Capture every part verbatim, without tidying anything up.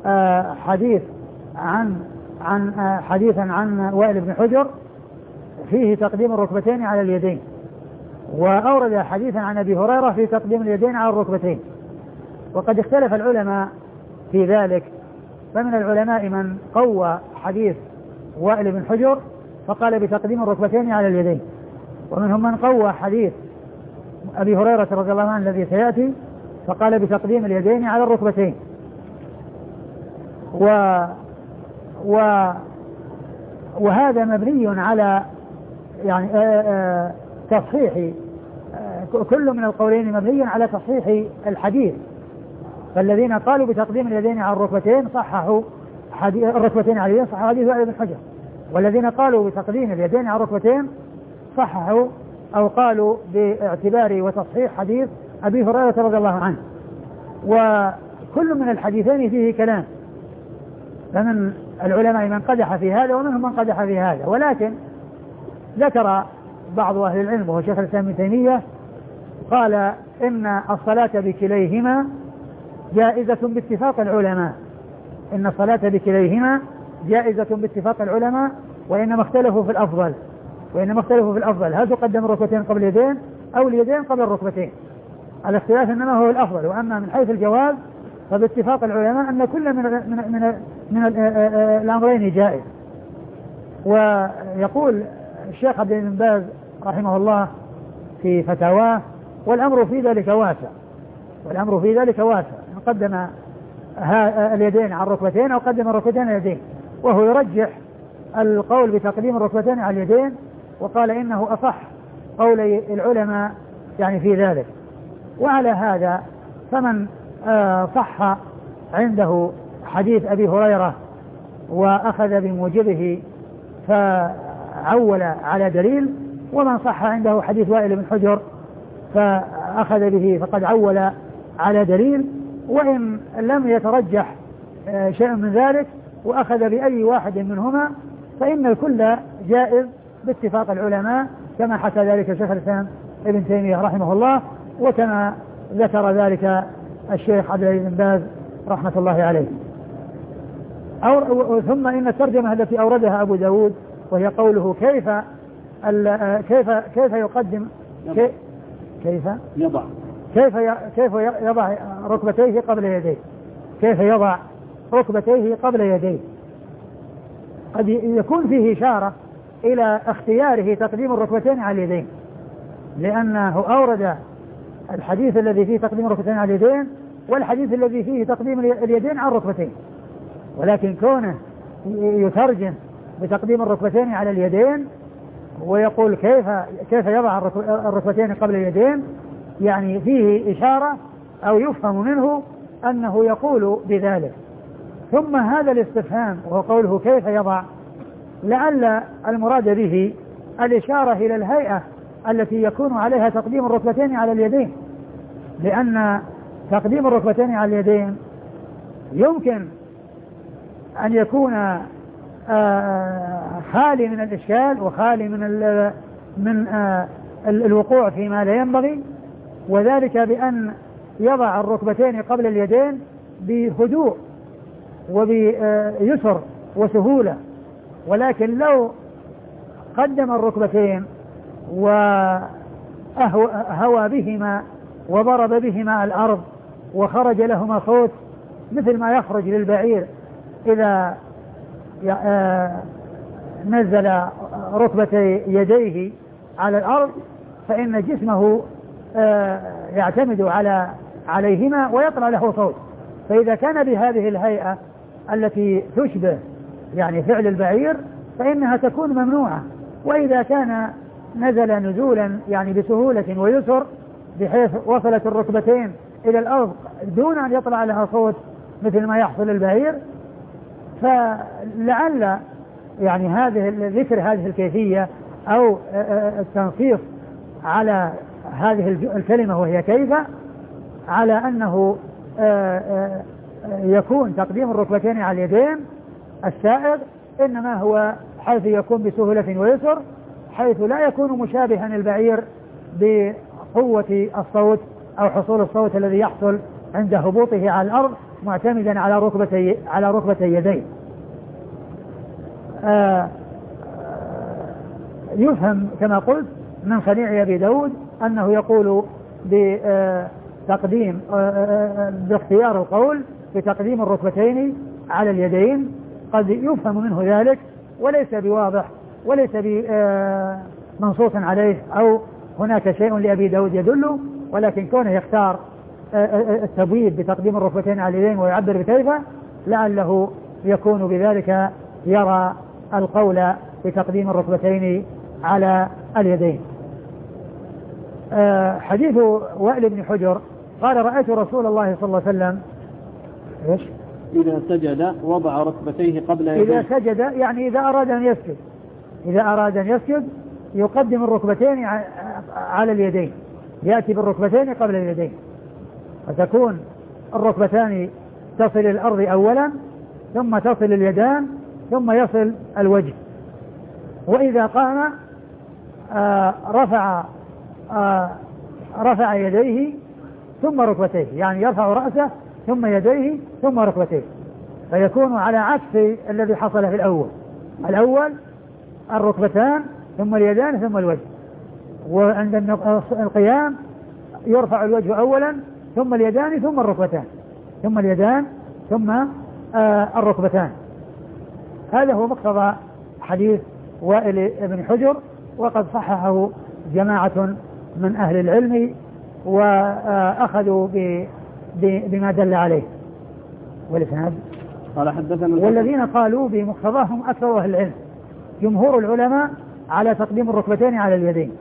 آه حديث عن عن آه حديثا عن وائل بن حجر فيه تقديم الركبتين على اليدين، وأورد حديثا عن أبي هريرة في تقديم اليدين على الركبتين. وقد اختلف العلماء في ذلك، فمن العلماء من قوى حديث وائل بن حجر فقال بتقديم الركبتين على اليدين، ومنهم من قوى حديث أبي هريرة رضي الله عنه الذي سيأتي فقال بتقديم اليدين على الركبتين. و و وهذا مبني على يعني آآ آآ تصحيح، كل من القولين مبني على تصحيح الحديث. فالذين قالوا بتقديم اليدين على الركبتين صححوا حديث الركبتين على اليدين، صححوا حديث وائل بن حجر، والذين قالوا بتقديم اليدين على الركبتين صححوا أو قالوا باعتبار وتصحيح حديث أبي هريرة رضي الله عنه. وكل من الحديثين فيه كلام، فمن العلماء من قدح في هذا ومنهم من قدح في هذا، ولكن ذكر بعض أهل العلم وهو شيخ الإسلام ابن تيمية قال إن الصلاة بكليهما جائزة باتفاق العلماء، إن الصلاة بكليهما جائزة باتفاق العلماء، وإنما اختلفوا في الأفضل وإنما اختلفوا في الأفضل هل تقدم الركبتين قبل اليدين أو اليدين قبل الركبتين. الاختلاف إنما هو الأفضل، وأما من حيث الجواز فباتفاق العلماء أن كل من من من, من الأمرين جائز. ويقول الشيخ عبد العزيز بن باز رحمه الله في فتاواه: والأمر في ذلك واسع، والأمر في ذلك واسع، قدم اليدين على الركبتين أو قدم الركبتين على اليدين، وهو يرجح القول بتقديم الركبتين على اليدين، وقال إنه أصح قولي العلماء يعني في ذلك. وعلى هذا فمن آه صح عنده حديث أبي هريرة وأخذ بموجبه فعول على دليل، ومن صح عنده حديث وائل بن حجر فأخذ به فقد عول على دليل، وإن لم يترجح آه شيء من ذلك وأخذ بأي واحد منهما فإن الكل جائز باتفاق العلماء، كما حكى ذلك شيخ الإسلام ابن تيمية رحمه الله، وكما ذكر ذلك الشيخ عبد العزيز بن باز رحمة الله عليه. ثم إن الترجمة التي أوردها أبو داود وهي قوله كيف كيف كيف يقدم كيف كيف يضع كيف كيف يضع ركبتيه قبل يديه، كيف يضع ركبتيه قبل يديه، قد يكون فيه إشارة إلى اختياره تقديم الركبتين على اليدين، لأنه أورد الحديث الذي فيه تقديم الركبتين على اليدين والحديث الذي فيه تقديم اليدين على الركبتين، ولكن كونه يترجم بتقديم الركبتين على اليدين ويقول كيف كيف يضع الركبتين قبل اليدين، يعني فيه إشارة أو يفهم منه أنه يقول بذلك. ثم هذا الاستفهام وهو قوله كيف يضع، لعل المراد به الإشارة إلى الهيئة التي يكون عليها تقديم الركبتين على اليدين، لأن تقديم الركبتين على اليدين يمكن أن يكون خالي من الإشكال وخالي من ال من الوقوع فيما لا ينبغي، وذلك بأن يضع الركبتين قبل اليدين بهدوء وبيسر وسهولة. ولكن لو قدم الركبتين وهوى بهما وضرب بهما الأرض وخرج لهما صوت مثل ما يخرج للبعير إذا نزل ركبتي يديه على الأرض، فإن جسمه يعتمد على عليهما ويطلع له صوت. فإذا كان بهذه الهيئة التي تشبه يعني فعل البعير فإنها تكون ممنوعة. وإذا كان نزل نزولا يعني بسهولة ويسر بحيث وصلت الركبتين إلى الأرض دون أن يطلع لها صوت مثل ما يحصل البعير، فلعل يعني هذه ذكر هذه الكيفية أو التنصيص على هذه الكلمة وهي كيف، على أنه يكون تقديم الركبتين على اليدين السائغ إنما هو حيث يكون بسهولة ويسر، حيث لا يكون مشابها البعير بقوة الصوت أو حصول الصوت الذي يحصل عند هبوطه على الأرض معتمدا على ركبتي على ركبتي يديه. آه يفهم كما قلت من صنيع أبي داود أنه يقول بتقديم باختيار القول بتقديم الركبتين على اليدين. قد يفهم منه ذلك وليس بواضح وليس بمنصوص عليه أو هناك شيء لأبي داود يدله، ولكن كونه يختار التبويب بتقديم الركبتين على اليدين ويعبر بكيف لعله يكون بذلك يرى القول بتقديم الركبتين على اليدين. حديث وائل بن حجر قال رأيت رسول الله صلى الله عليه وسلم إيش؟ إذا سجد وضع ركبتيه قبل يديه. إذا سجد يعني إذا أراد أن يسجد إذا أراد أن يسجد يقدم الركبتين على اليدين، يأتي بالركبتين قبل اليدين، فتكون الركبتان تصل الأرض أولا ثم تصل اليدان ثم يصل الوجه. وإذا قام آه رفع آه رفع يديه ثم ركبتيه، يعني يرفع رأسه ثم يديه ثم ركبتيه، فيكون على عكس الذي حصل في الأول. الأول الركبتان ثم اليدان ثم الوجه، وعند القيام يرفع الوجه أولا ثم اليدان ثم الركبتان ثم اليدان ثم آه الركبتان. هذا هو مقتضى حديث وائل بن حجر، وقد صححه جماعة من أهل العلم وأخذوا بما دل عليه. والإسناد قال حدثنا والذين قالوا بمقتضاهم أكثر أهل العلم، جمهور العلماء على تقديم الركبتين على اليدين.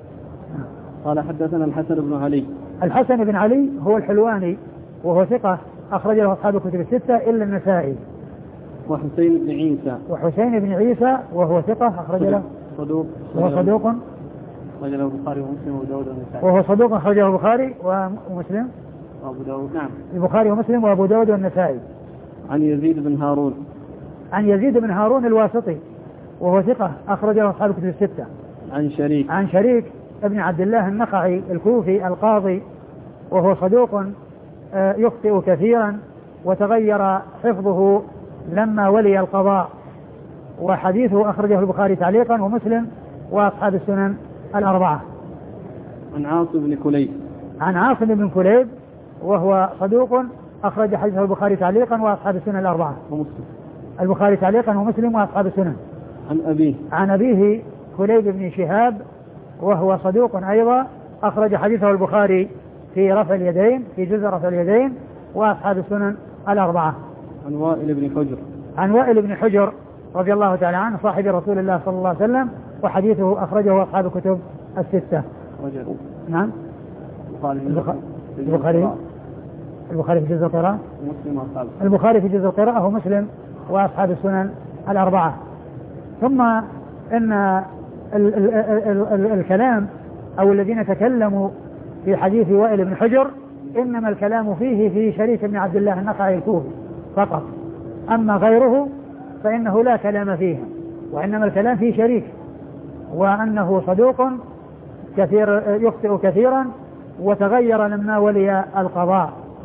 قال حدثنا الحسن بن علي. الحسن بن علي هو الحلواني وهو ثقة أخرج له أصحاب الكتب الستة إلا النسائي. وحسين بن عيسى. وحسين بن عيسى وهو ثقة أخرج له صدوق. وهو صدوق أخرج له البخاري ومسلم وأبو داود والنسائي. وهو صدوق أخرجه البخاري ومسلم وأبو داود. نعم. البخاري ومسلم وأبو داود والنسائي. عن يزيد بن هارون. عن يزيد بن هارون الواسطي وهو ثقة أخرج له أصحاب الكتب الستة. عن شريك. عن شريك ابن عبد الله النخعي الكوفي القاضي وهو صدوق يخطئ كثيرا وتغير حفظه لما ولي القضاء، وحديثه أخرجه البخاري تعليقا ومسلم وأصحاب السنن الأربعة. عن عاصم بن كليب. عن عاصم بن كليب وهو صدوق أخرج حديثه البخاري تعليقا وأصحاب السنن الأربعة. ومسلم. البخاري تعليقا ومسلم وأصحاب السنن. عن أبيه. عن أبيه كليب بن شهاب وهو صدوق أيضا أخرج حديثه البخاري في رفع اليدين في جزء رفع اليدين وأصحاب السنن الأربعة. عن وائل بن حجر. عن وائل بن حجر رضي الله تعالى عنه صاحب رسول الله صلى الله عليه وسلم، وحديثه أخرجه أصحاب الكتب الستة. وجد. نعم. البخاري. البخاري البخاري في جزء القراءة. ومسلم وأصحاب. البخاري في جزء القراءة ومسلم وأصحاب السنن الأربعة. ثم إن ال ال ال ال الكلام أو الذين تكلموا في حديث وائل بن حجر إنما الكلام فيه في شريك بن عبد الله النخعي الكوفي فقط، أما غيره فإنه لا كلام فيه، وإنما الكلام في شريك وأنه صدوق كثير يخطئ كثيرا وتغير لما ولي القضاء.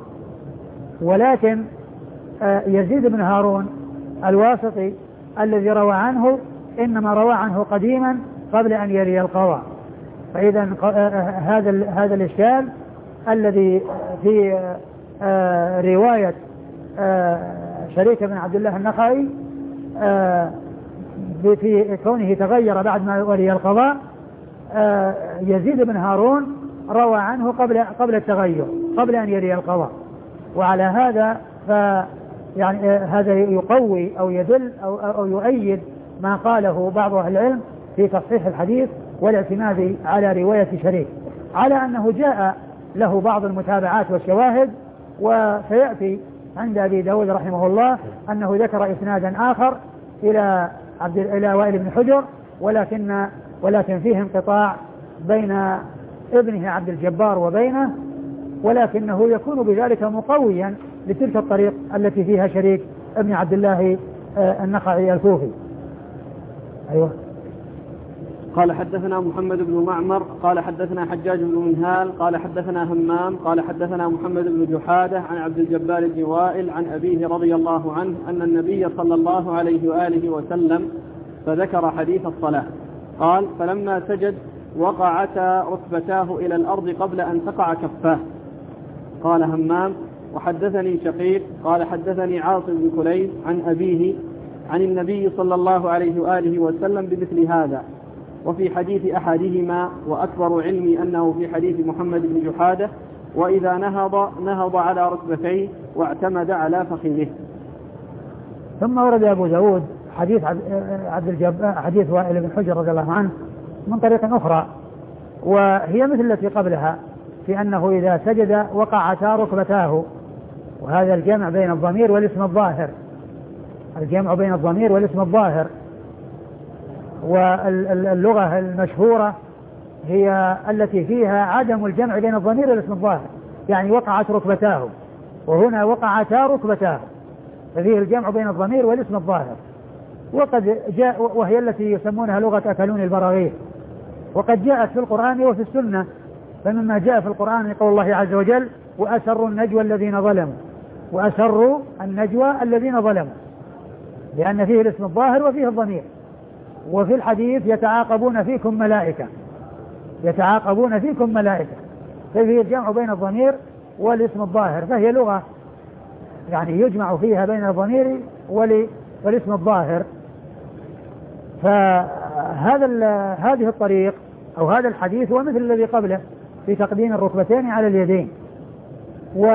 ولكن يزيد بن هارون الواسطي الذي روى عنه إنما روى عنه قديما قبل أن يلي القضاء، فإذا هذا هذا الإشكال الذي في رواية شريك بن عبد الله النخعي في كونه تغير بعد ما ولي القضاء، يزيد بن هارون روى عنه قبل قبل التغير قبل أن يلي القضاء. وعلى هذا ف يعني هذا يقوي أو يدل أو, أو يؤيد ما قاله بعض أهل العلم في تصحيح الحديث والاعتماد على رواية شريك، على أنه جاء له بعض المتابعات والشواهد، وسيأتي عند أبي داود رحمه الله أنه ذكر إسنادا آخر إلى عبد إلى وائل بن حجر، ولكن ولكن فيه انقطاع بين ابنه عبد الجبار وبينه، ولكنه يكون بذلك مقويا لتلك الطريق التي فيها شريك ابن عبد الله النخعي الكوفي. أيوه. قال حدثنا محمد بن معمر قال حدثنا حجاج بن منهال قال حدثنا همام قال حدثنا محمد بن جحادة عن عبد الجبار بن وائل عن أبيه رضي الله عنه أن النبي صلى الله عليه وآله وسلم فذكر حديث الصلاة قال فلما سجد وقعتا ركبتاه إلى الأرض قبل أن تقع كفاه. قال همام وحدثني شقيق قال حدثني عاصم بن كليب عن أبيه عن النبي صلى الله عليه وآله وسلم بمثل هذا، وفي حديث أحدهما وأكبر علمي أنه في حديث محمد بن جحادة وإذا نهض نهض على ركبتيه واعتمد على فخذه. ثم ورد أبو داود حديث عبد الجبار حديث وائل بن حجر رضي الله عنه من طريق أخرى، وهي مثل التي قبلها في أنه إذا سجد وقعتا ركبتاه، وهذا الجمع بين الضمير والاسم الظاهر، الجمع بين الضمير والاسم الظاهر. واللغة المشهورة هي التي فيها عدم الجمع بين الضمير والاسم الظاهر، يعني وقعت ركبتاه، وهنا وقعتا ركبتاه، ففيه الجمع بين الضمير والاسم الظاهر. وقد جاء وهي التي يسمونها لغة أكلون البراغيث، وقد جاءت في القرآن وفي السنة. فمما جاء في القرآن قول الله عز وجل وأسروا النجوى الذين ظلموا، وأسروا النجوى الذين ظلموا، لأن فيه الاسم الظاهر وفيه الضمير. وفي الحديث يتعاقبون فيكم ملائكة، يتعاقبون فيكم ملائكة، ففيه الجمع بين الضمير والاسم الظاهر، فهي لغة يعني يجمع فيها بين الضمير والاسم الظاهر. فهذا هذه الطريق أو هذا الحديث هو مثل الذي قبله في تقديم الركبتين على اليدين. و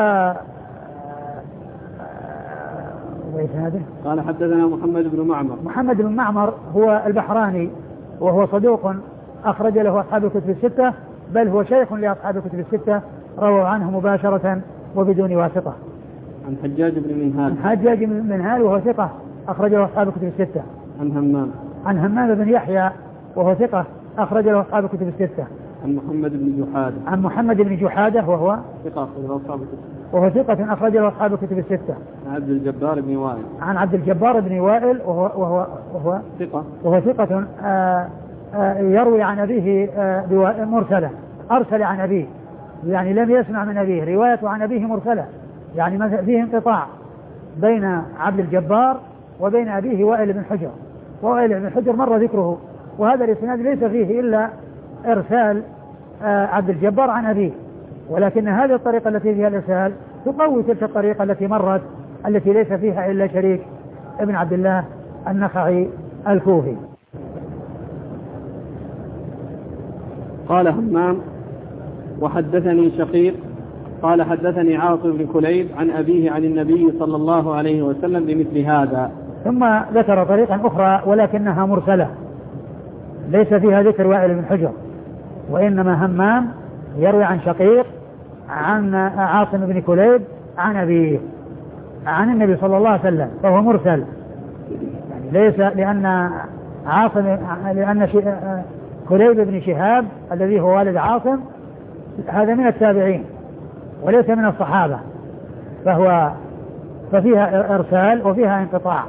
قال حدثنا محمد بن معمر. محمد بن معمر هو البحراني، وهو صدوق أخرج له أصحاب الكتب الستة، بل هو شيخ لأصحاب الكتب الستة، رووا عنه مباشرة وبدون واسطة. عن حجاج بن منهال. عن حجاج بن منهال وهو ثقة أخرج له أصحاب الكتب الستة. عن همام. عن همام بن يحيى وهو ثقة أخرج له أصحاب الكتب الستة. عن محمد بن جحادة. عن محمد بن جحادة وهو ثقة أخرج له أصحاب الكتب. وهو ثقة أخرج له أصحاب الكتب الستة. عن عبد الجبار بن وائل. عن عبد الجبار بن وائل وهو وهو وهو ثقة. وهو ثقة آآ آآ يروي عن أبيه مرسلة، أرسل عن أبيه، يعني لم يسمع من أبيه، روايته عن أبيه مرسلة، يعني مثلا فيه انقطاع بين عبد الجبار وبين أبيه وائل بن حجر. وائل بن حجر مر ذكره، وهذا الإسناد ليس فيه إلا إرسال عبد الجبار عن أبيه، ولكن هذه الطريقة التي فيها الإرسال تقوي تلك الطريقة التي مرت التي ليس فيها إلا شريك ابن عبد الله النخعي الكوفي. قال همام وحدثني شقيق قال حدثني عاصم بن كليب عن أبيه عن النبي صلى الله عليه وسلم بمثل هذا. ثم ذكر طريقا أخرى ولكنها مرسلة ليس فيها ذكر وائل بن حجر، وإنما همام يروي عن شقيق عن عاصم بن كليب عن أبيه عن النبي صلى الله عليه وسلم، فهو مرسل، يعني ليس لأن عاصم لأن كليب بن شهاب الذي هو والد عاصم هذا من التابعين وليس من الصحابة، فهو ففيها إرسال وفيها انقطاع.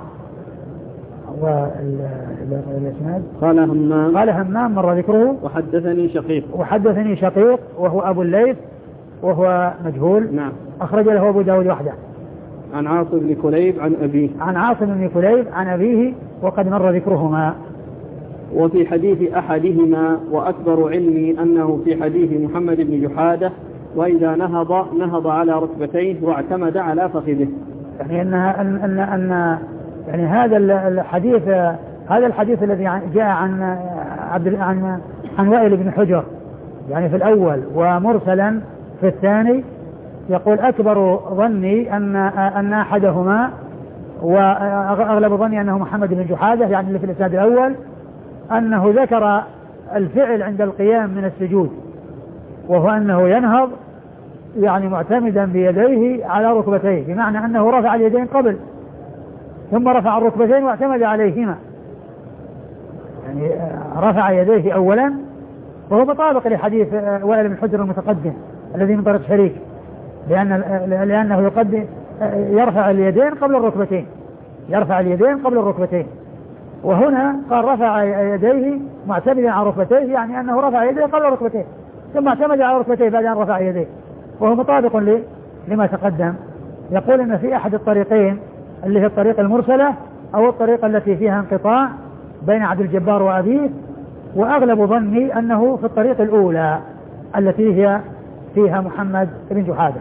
والإسناد قال همام قال همام مر ذكره. وحدثني شقيق وحدثني شقيق وهو أبو الليث وهو مجهول. نعم. أخرج له أبو داود وحده. عن عاصم بن كليب عن أبيه. عن عاصم بن كليب عن أبيه وقد مر ذكرهما. وفي حديث أحدهما وأكبر علمي أنه في حديث محمد بن جحادة وإذا نهض نهض على ركبتيه واعتمد على فخذه. يعني أنها أن أن أن يعني هذا الحديث هذا الحديث الذي جاء عن عبد عن عن وائل بن حجر يعني في الأول ومرسلا في الثاني، يقول أكبر ظني أن أن أحدهما وأغلب ظني أنه محمد بن جحادة يعني اللي في الإسناد الأول، أنه ذكر الفعل عند القيام من السجود، وهو أنه ينهض يعني معتمدا بيديه على ركبتيه، بمعنى أنه رفع اليدين قبل ثم رفع الركبتين واعتمد عليهما، يعني رفع يديه أولا، وهو مطابق لحديث وائل بن حجر المتقدم الذي من طريق شريك، لأن لأنه يقدم يرفع اليدين قبل الركبتين، يرفع اليدين قبل الركبتين، وهنا قال رفع يديه معتمدا على ركبتيه، يعني أنه رفع يديه قبل ركبتيه ثم اعتمد على ركبتيه بعد أن رفع يديه، وهو مطابق لما تقدم. يقول أن في أحد الطريقين اللي هي الطريق المرسلة أو الطريقة التي فيها انقطاع بين عبد الجبار وأبيه، وأغلب ظني أنه في الطريق الأولى التي هي فيها محمد بن جحادة.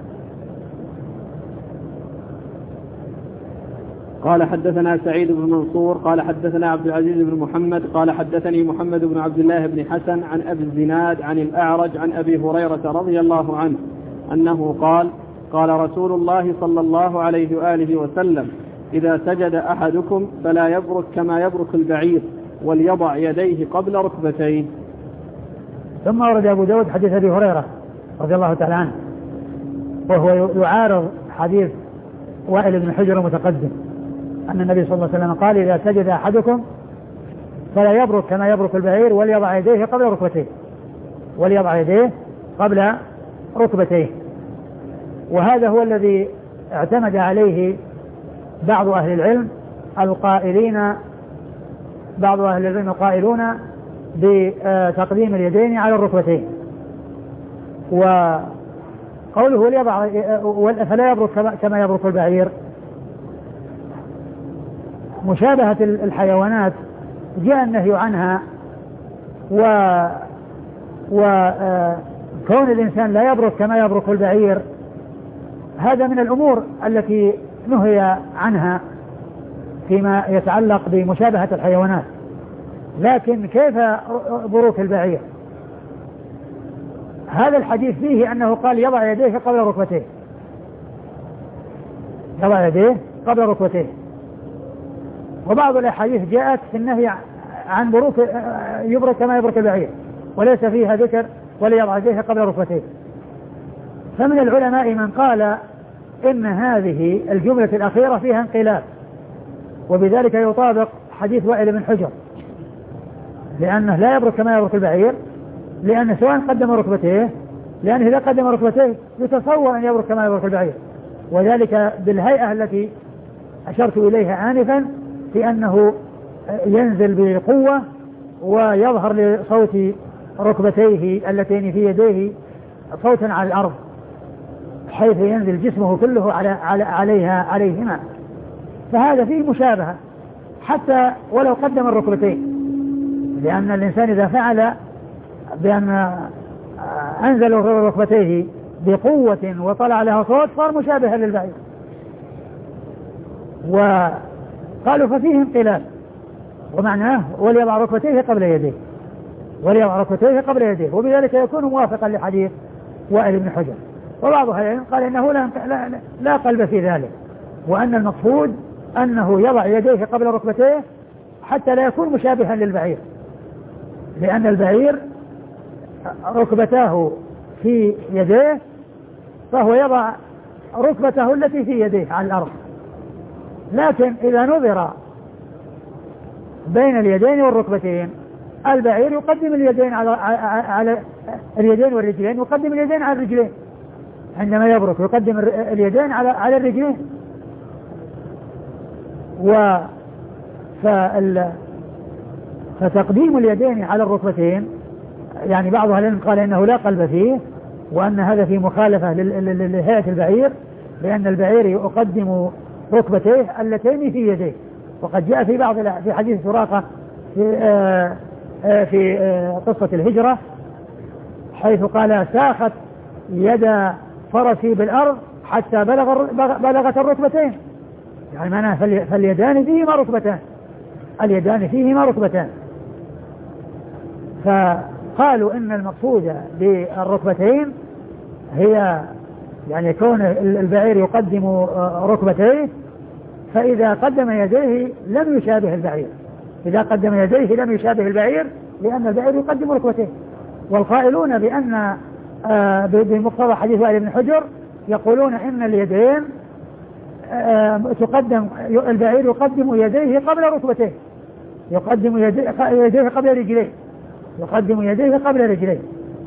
قال حدثنا سعيد بن منصور قال حدثنا عبد العزيز بن محمد قال حدثني محمد بن عبد الله بن حسن عن أبي الزناد عن الأعرج عن أبي هريرة رضي الله عنه أنه قال قال رسول الله صلى الله عليه وآله وسلم إذا سجد أحدكم فلا يبرك كما يبرك البعير وليضع يديه قبل ركبتيه. ثم ورد أبو داود حديث أبي هريرة رضي الله تعالى عنه، وهو يعارض حديث وائل بن حجر المتقدم أن النبي صلى الله عليه وسلم قال إذا سجد أحدكم فلا يبرك كما يبرك البعير وليضع يديه قبل ركبتيه وليضع يديه قبل ركبتيه. وهذا هو الذي اعتمد عليه بعض أهل العلم القائلين بعض أهل العلم القائلون بتقديم اليدين على الركبتين. وقوله وليضع فلا يبرك كما يبرك البعير مشابهة الحيوانات جاء النهي عنها، و وكون الإنسان لا يبرك كما يبرك البعير هذا من الأمور التي نهي عنها فيما يتعلق بمشابهة الحيوانات. لكن كيف بروك البعير؟ هذا الحديث فيه أنه قال يضع يديه قبل ركبتيه يضع يديه قبل ركبتيه وبعض الأحاديث جاءت في النهي عن بروك يبرك كما يبرك البعير وليس فيها ذكر وليضع يديه قبل ركبتيه. فمن العلماء من قال إن هذه الجملة الأخيرة فيها انقلاب، وبذلك يطابق حديث وائل بن حجر، لأنه لا يبرك كما يبرك البعير، لأنه سواء قدم ركبتيه، لأنه إذا قدم ركبتيه يتصور أن يبرك كما يبرك البعير، وذلك بالهيئة التي أشرت إليها آنفا في أنه ينزل بقوة ويظهر لصوت ركبتيه اللتين في يديه صوتا على الأرض، حيث ينزل جسمه كله على على عليها عليهما. فهذا فيه مشابهة حتى ولو قدم الركبتين، لأن الإنسان إذا فعل بأن أنزل ركبتيه بقوة وطلع لها صوت صار مشابها للبعير. وقالوا ففيه انقلاب، ومعناه وليضع ركبتيه قبل يديه وليضع ركبتيه قبل يديه وبذلك يكون موافقا لحديث وائل بن حجر. وبعض أهل العلم قال إنه لا, لا, لا قلب في ذلك، وأن المقصود أنه يضع يديه قبل ركبتيه حتى لا يكون مشابها للبعير، لأن البعير ركبتاه في يديه فهو يضع ركبته التي في يديه على الأرض. لكن إذا نظر بين اليدين والركبتين البعير يقدم اليدين على, على اليدين والرجلين يقدم اليدين على الرجلين، عندما يبرك يقدم اليدين على على الرجلين. و فال فتقديم اليدين على الركبتين يعني بعض أهل العلم قال إنه لا قلب فيه، وأن هذا في مخالفة لهيئة البعير، لأن البعير يقدم ركبتيه اللتين في يديه. وقد جاء في بعض في حديث سراقة في آآ آآ في آآ قصة الهجرة حيث قال ساخت يد فرسي بالأرض حتى بلغ بلغت الركبتين، يعني معناه فاليدان فيهما ركبتان اليدان فيهما ركبتان. فقالوا إن المقصود بالركبتين هي يعني كون البعير يقدم ركبتيه، فإذا قدم يديه لم يشابه البعير إذا قدم يديه لم يشابه البعير لأن البعير يقدم ركبتيه. والقائلون بأن بمقتضى حديث وائل بن حجر يقولون إن اليدين تقدم البعير يقدم يديه قبل ركبتيه يقدم يديه قبل رجليه يقدم يديه قبل رجليه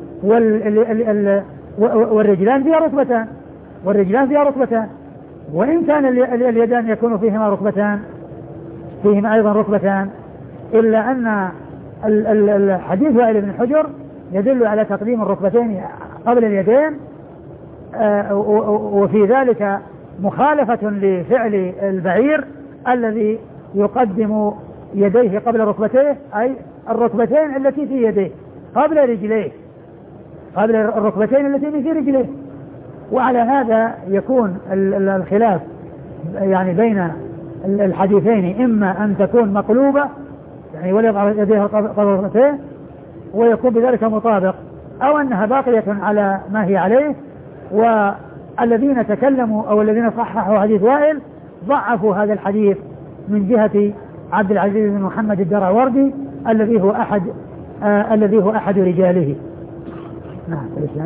والرجلان فيها ركبتان والرجلان فيها ركبتان وإن كان اليدان يكون فيهما ركبتان فيهما أيضا ركبتان، إلا أن الحديث وائل بن حجر يدل على تقديم الركبتين قبل اليدين، وفي ذلك مخالفة لفعل البعير الذي يقدم يديه قبل ركبتيه، أي الركبتين التي في يديه قبل رجليه، قبل الركبتين التي في رجليه. وعلى هذا يكون الخلاف يعني بين الحديثين، إما أن تكون مقلوبة يعني وليضع يديه قبل ركبتيه ويكون بذلك مطابق، أو أنها باقية على ما هي عليه. والذين تكلموا أو الذين صححوا حديث وائل ضعفوا هذا الحديث من جهة عبد العزيز بن محمد الدراوردي الذي هو أحد آه الذي هو أحد رجاله. نعم.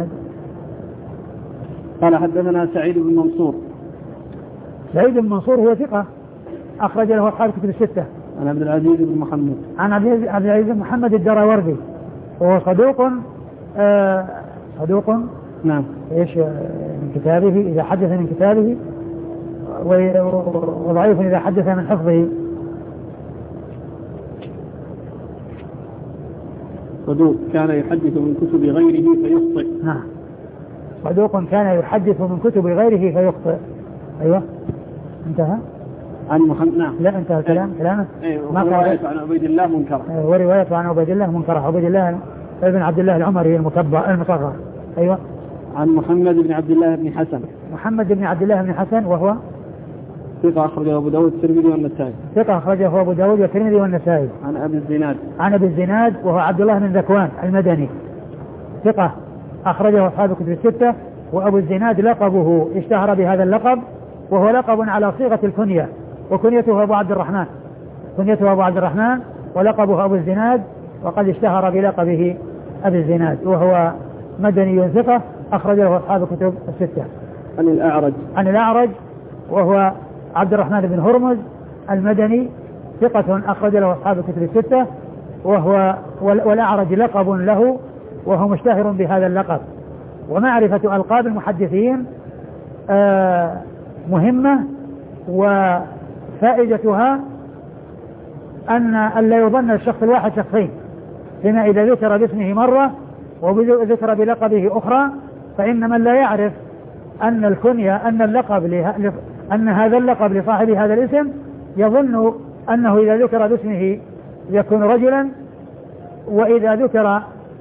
قال حدثنا سعيد بن منصور. سعيد بن منصور هو ثقة أخرج له أصحاب الكتب الستة. عن عبد العزيز بن محمد. عن عبد العزيز بن محمد الدراوردي وهو صدوق آه صدوق نعم. ايش من كتابه إذا حدث من كتابه، وضعيف إذا حدث من حفظه. صدوق كان يحدث من كتب غيره فيخطئ. نعم. صدوق كان يحدث من كتب غيره فيخطئ. أيوة انتهى. عن محمد. نعم. لا انتهى الكلام كلامه. أيوة. ورواية عن عبيد الله منكرة. أيوة. ورواية عن عبيد الله منكرة. عبيد الله ابن عبد الله العمري المكبر المصغر. أيوة. عن محمد بن عبد الله بن حسن. محمد بن عبد الله بن حسن وهو ثقة أخرجه أبو داود والترمذي والنسائي. ثقة أخرجه أبو داود والترمذي والنسائي. عن أبي الزناد. عن أبي الزناد وهو عبد الله بن ذكوان المدني ثقة أخرجه أصحاب الكتب الستة. وأبو الزناد لقبه اشتهر بهذا اللقب، وهو لقب على صيغة الكنية، وكنيته أبو عبد الرحمن كنيته أبو عبد الرحمن ولقبه أبو الزناد، وقد اشتهر بلقبه أبي الزناد، وهو مدني ثقة أخرجه أصحاب الكتب الستة. عن الأعرج. عن الأعرج وهو عبد الرحمن بن هرمز المدني ثقة أخرج له أصحاب الكتب الستة، وهو والأعرج لقب له وهو مشتهر بهذا اللقب. ومعرفة ألقاب المحدثين آه مهمة، وفائدتها أن لا يظن الشخص الواحد شخصين، فيما إذا ذكر باسمه مرة وذكر بلقبه أخرى، فإن من لا يعرف أن الكنية أن اللقب له أن هذا اللقب لصاحب هذا الاسم يظن أنه إذا ذكر باسمه يكون رجلا، وإذا ذكر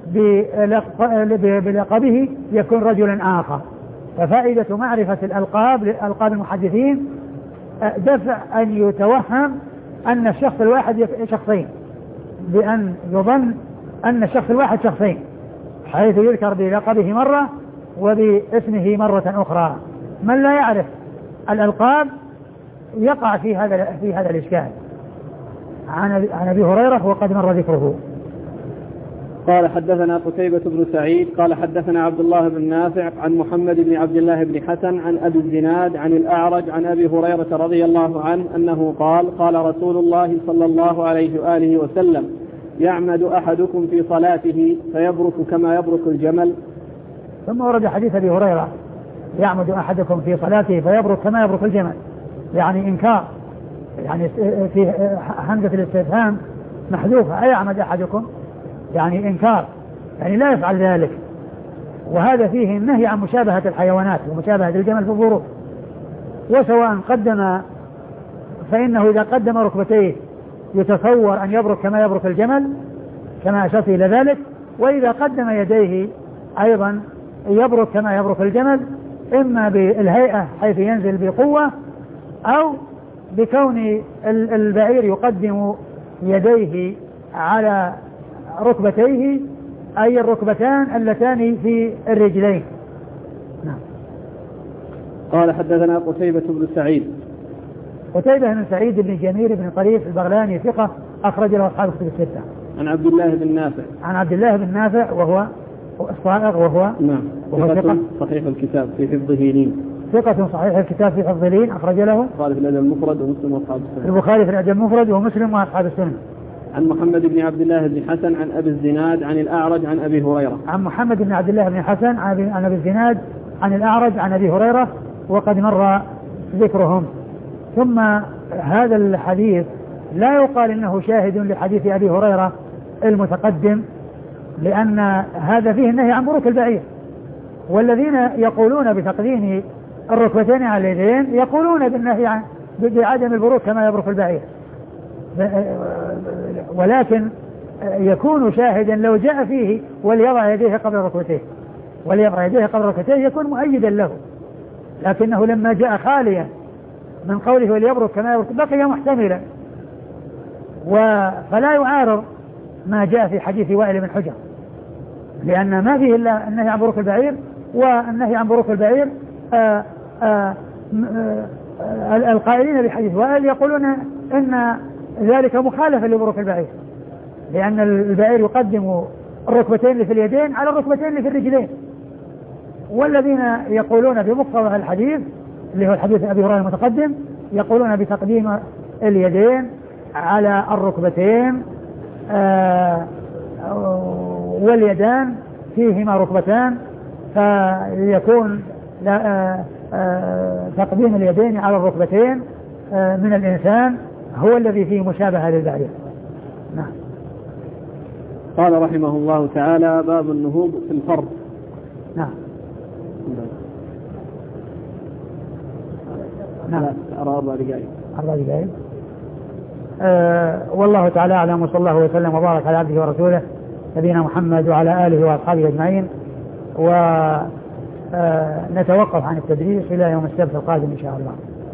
بلقبه يكون رجلا آخر. ففائدة معرفة الألقاب لألقاب المحدثين دفع أن يتوهم أن الشخص الواحد شخصين، بأن يظن أن الشخص الواحد شخصين، حيث يذكر بلقبه مرة وباسمه مرة أخرى. من لا يعرف الألقاب يقع في هذا في هذا الإشكال. عن أبي هريرة وقد مر ذكره. قال حدثنا قتيبة بن سعيد قال حدثنا عبد الله بن نافع عن محمد بن عبد الله بن حسن عن أبي الزناد عن الأعرج عن أبي هريرة رضي الله عنه أنه قال قال رسول الله صلى الله عليه وآله وسلم: يعمد أحدكم في صلاته فيبرك كما يبرك الجمل. ثم ورد حديث أبي هريرة: يعمد أحدكم في صلاته فيبرك كما يبرك الجمل، يعني إنكار، يعني في همزة الاستفهام محذوفة، أيعمد أحدكم يعني إنكار، يعني لا يفعل ذلك. وهذا فيه النهي عن مشابهة الحيوانات ومشابهة الجمل في الظروف. وسواء قدم فإنه إذا قدم ركبتيه يتصور أن يبرك كما يبرك الجمل كما أشرت إلى ذلك، وإذا قدم يديه أيضا يبرك كما يبرك الجمل، إما بالهيئة حيث ينزل بقوة، أو بكون البعير يقدم يديه على ركبتيه، أي الركبتان اللتان في الرجلين. نعم. قال حدثنا قتيبة بن سعيد. قتيبة بن سعيد بن جميل بن طريف البغلاني ثقة أخرج له أصحاب الكتب الستة. عن عبد الله بن نافع. عن عبد الله بن نافع وهو الصائغ وهو نعم وهو ثقة صحيح الكتاب في حفظه لين. ثقة صحيح الكتاب في حفظه لين أخرج له البخاري في الأدب المفرد ومسلم وأصحاب السنن. البخاري في الأدب المفرد ومسلم وأصحاب السنن. عن محمد بن عبد الله بن حسن عن أبي الزناد عن الأعرج عن أبي هريرة. عن محمد بن عبد الله بن حسن عن أبي الزناد عن الأعرج عن أبي هريرة وقد مر ذكرهم. ثم هذا الحديث لا يقال إنه شاهد لحديث أبي هريرة المتقدم، لأن هذا فيه النهي عن بروك البعير. والذين يقولون بتقديم الركبتين على اليدين يقولون بالنهي عن بعدم البروك كما يبرك البعير، ولكن يكون شاهدا لو جاء فيه وليضع يديه قبل ركبتيه وليضع يديه قبل ركبتيه يكون مؤيدا له، لكنه لما جاء خاليا من قوله وليبرك كما يبرك بقي محتملا، فلا يعارض ما جاء في حديث وائل بن حجر، لأن ما فيه إلا النهي عن بروك البعير، والنهي عن بروك البعير آآ آآ آآ القائلين بحديث وائل يقولون إن ذلك مخالفة لبروك البعير، لأن البعير يقدم الركبتين اللي في اليدين على الركبتين اللي في الرجلين. والذين يقولون بمقتضى الحديث اللي هو الحديث أبي هريرة المتقدم يقولون بتقديم اليدين على الركبتين آه واليدان فيهما ركبتان، فيكون آه آه تقديم اليدين على الركبتين آه من الإنسان هو الذي فيه مشابهة للبعير. نعم. قال رحمه الله تعالى: باب النهوض في الفرض. نعم. نعم. أربع دقائق. أربع دقائق. أه والله تعالى أعلم، وصلى الله وسلم وبارك على عبده ورسوله نبينا محمد وعلى آله وأصحابه أجمعين، ونتوقف أه عن التدريس إلى يوم السبت القادم إن شاء الله.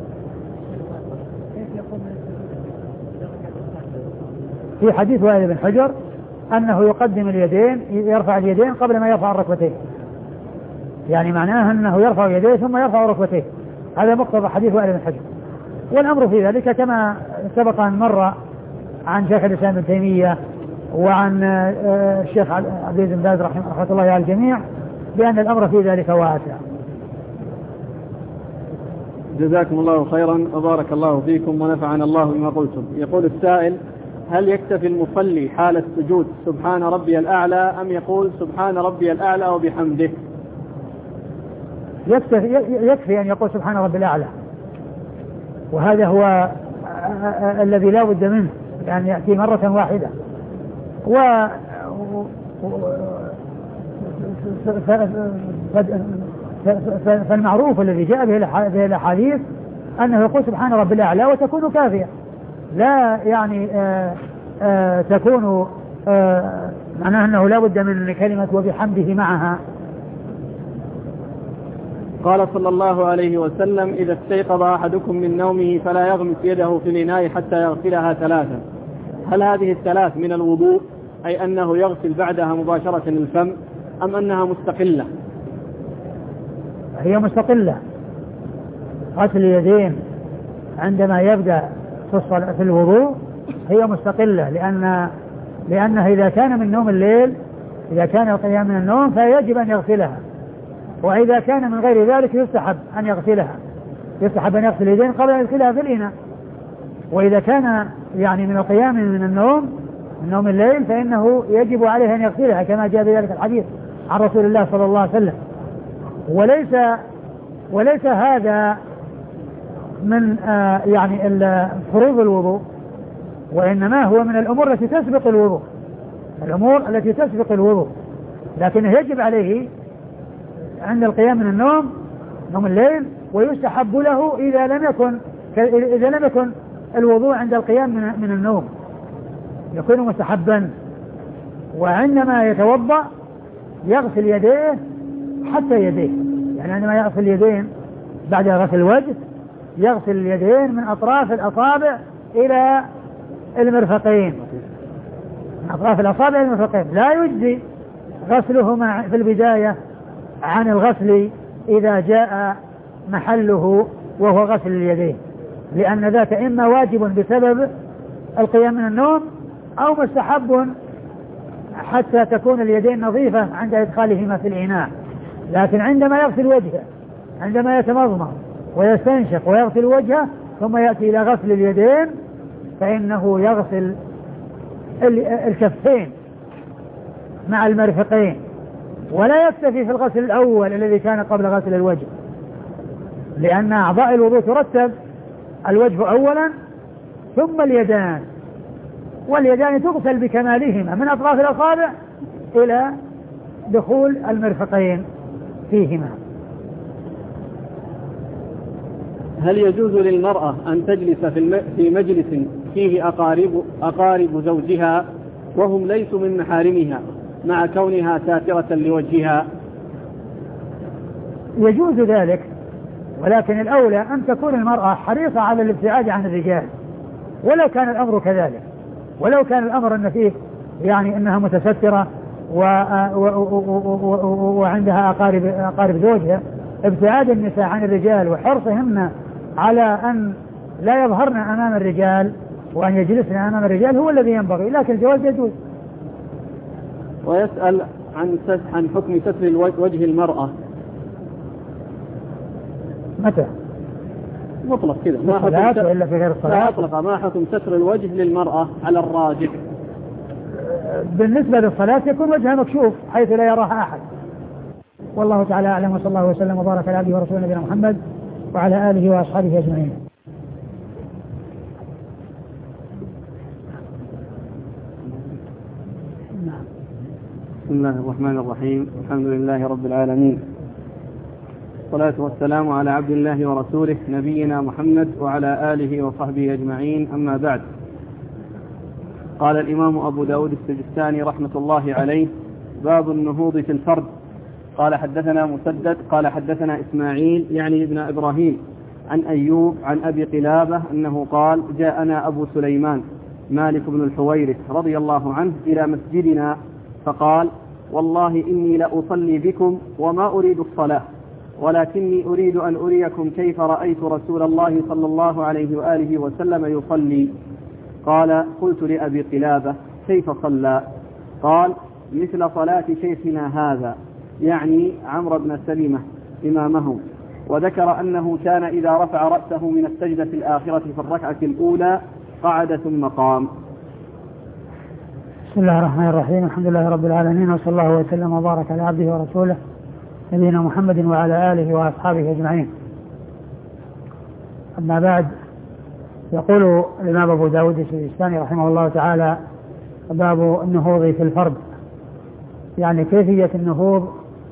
في حديث وائل بن حجر أنه يقدم اليدين، يرفع اليدين قبل ما يرفع الركبتين، يعني معناه أنه يرفع يديه ثم يرفع ركبتيه، هذا مقتضى حديث وائل بن حجر. والأمر في ذلك كما سبق أن مر عن شيخ الإسلام ابن تيمية وعن الشيخ عبد العزيز بن باز رحمه الله على الجميع بأن الأمر في ذلك واسع. جزاكم الله خيرا وبارك الله فيكم ونفعنا الله بما قلتم. يقول السائل: هل يكتفي المصلي حال السجود سبحان ربي الأعلى أم يقول سبحان ربي الأعلى وبحمده؟ يكفي, يكفي أن يقول سبحان ربي الأعلى، وهذا هو الذي لا بد منه، يعني يأتي مرة واحدة. و فالمعروف الذي جاء به الأحاديث أنه يقول سبحان ربي الأعلى وتكون كافية، لا يعني آآ آآ تكون معناه أنه لا بد من كلمة وبحمده معها. قال صلى الله عليه وسلم: إذا استيقظ أحدكم من نومه فلا يغمس يده في الإناء حتى يغسلها ثلاثا. هل هذه الثلاث من الوضوء، أي أنه يغسل بعدها مباشرة الفم، أم أنها مستقلة؟ هي مستقلة. غسل اليدين عندما يبدأ في الوضوء هي مستقلة، لأن لأنه إذا كان من نوم الليل، إذا كان القيام من النوم فيجب أن يغسلها، وإذا كان من غير ذلك يستحب أن يغسلها، يستحب أن يغسل اليدين قبل أن يدخلها في الإناء. وإذا كان يعني من القيام من النوم من نوم الليل فإنه يجب عليه أن يغسلها كما جاء بذلك الحديث عن رسول الله صلى الله عليه وسلم. وليس وليس هذا من آه يعني فروض الوضوء، وإنما هو من الأمور التي تسبق الوضوء، الأمور التي تسبق الوضوء، لكنه يجب عليه عند القيام من النوم نوم الليل، ويستحب له إذا لم يكن إذا لم يكن الوضوء عند القيام من, من النوم يكون مستحبا. وعندما يتوضأ يغسل يديه حتى يديه، يعني عندما يغسل اليدين بعد غسل الوجه يغسل اليدين من أطراف الأصابع إلى المرفقين، من أطراف الأصابع إلى المرفقين. لا يجزي غسلهما في البداية عن الغسل إذا جاء محله وهو غسل اليدين، لأن ذاك إما واجب بسبب القيام من النوم أو مستحب حتى تكون اليدين نظيفة عند إدخالهما في الإناء. لكن عندما يغسل وجهه، عندما يتمضمض ويستنشق ويغسل وجهه ثم يأتي إلى غسل اليدين فإنه يغسل الكفين مع المرفقين، ولا يكتفي في الغسل الأول الذي كان قبل غسل الوجه، لأن أعضاء الوضوء ترتب الوجه أولا ثم اليدان، واليدان تغسل بكمالهما من أطراف الأصابع إلى دخول المرفقين فيهما. هل يجوز للمرأة أن تجلس في مجلس فيه أقارب, أقارب زوجها وهم ليسوا من محارمها مع كونها ساترة لوجهها؟ يجوز ذلك، ولكن الأولى أن تكون المرأة حريصة على الابتعاد عن الرجال ولو كان الأمر كذلك، ولو كان الأمر أن فيه يعني أنها متسترة و... و... و... وعندها أقارب, أقارب زوجها. ابتعاد النساء عن الرجال وحرصهن على أن لا يظهرن أمام الرجال وأن يجلسن أمام الرجال هو الذي ينبغي، لكن الجواز يجوز. ويسأل عن عن حكم ستر وجه المرأة. متى؟ مطلق كذا ما حكم ولا في غير الصلاة؟ أطلق ما حكم ستر الوجه للمرأة على الراجح؟ بالنسبة للصلاة يكون وجهها مكشوف حيث لا يراها أحد. والله تعالى أعلم، وصلى الله وسلم وبارك على عبده ورسوله نبينا محمد وعلى آله وأصحابه أجمعين. بسم الله الرحمن الرحيم، الحمد لله رب العالمين، والصلاة والسلام على عبد الله ورسوله نبينا محمد وعلى آله وصحبه أجمعين، أما بعد. قال الإمام أبو داود السجستاني رحمة الله عليه: باب النهوض في الفرد. قال حدثنا مسدد قال حدثنا إسماعيل يعني ابن إبراهيم عن أيوب عن أبي قلابة أنه قال: جاءنا أبو سليمان مالك بن الحويرث رضي الله عنه إلى مسجدنا فقال: والله إني لأصلي بكم وما أريد الصلاة، ولكني أريد أن أريكم كيف رأيت رسول الله صلى الله عليه وآله وسلم يصلي. قال: قلت لأبي قلابة: كيف صلى؟ قال: مثل صلاة شيخنا هذا، يعني عمرو بن سلمة إمامه. وذكر أنه كان إذا رفع رأسه من السجدة الآخرة في الركعة الأولى قعد ثم قام. بسم الله الرحمن الرحيم، الحمد لله رب العالمين، وصلى الله وسلم وبارك على عبده ورسوله نبينا محمد وعلى آله وأصحابه أجمعين. أما بعد، يقول الإمام أبو داود السجستاني رحمه الله تعالى: باب النهوض في الفرد، يعني كيفية النهوض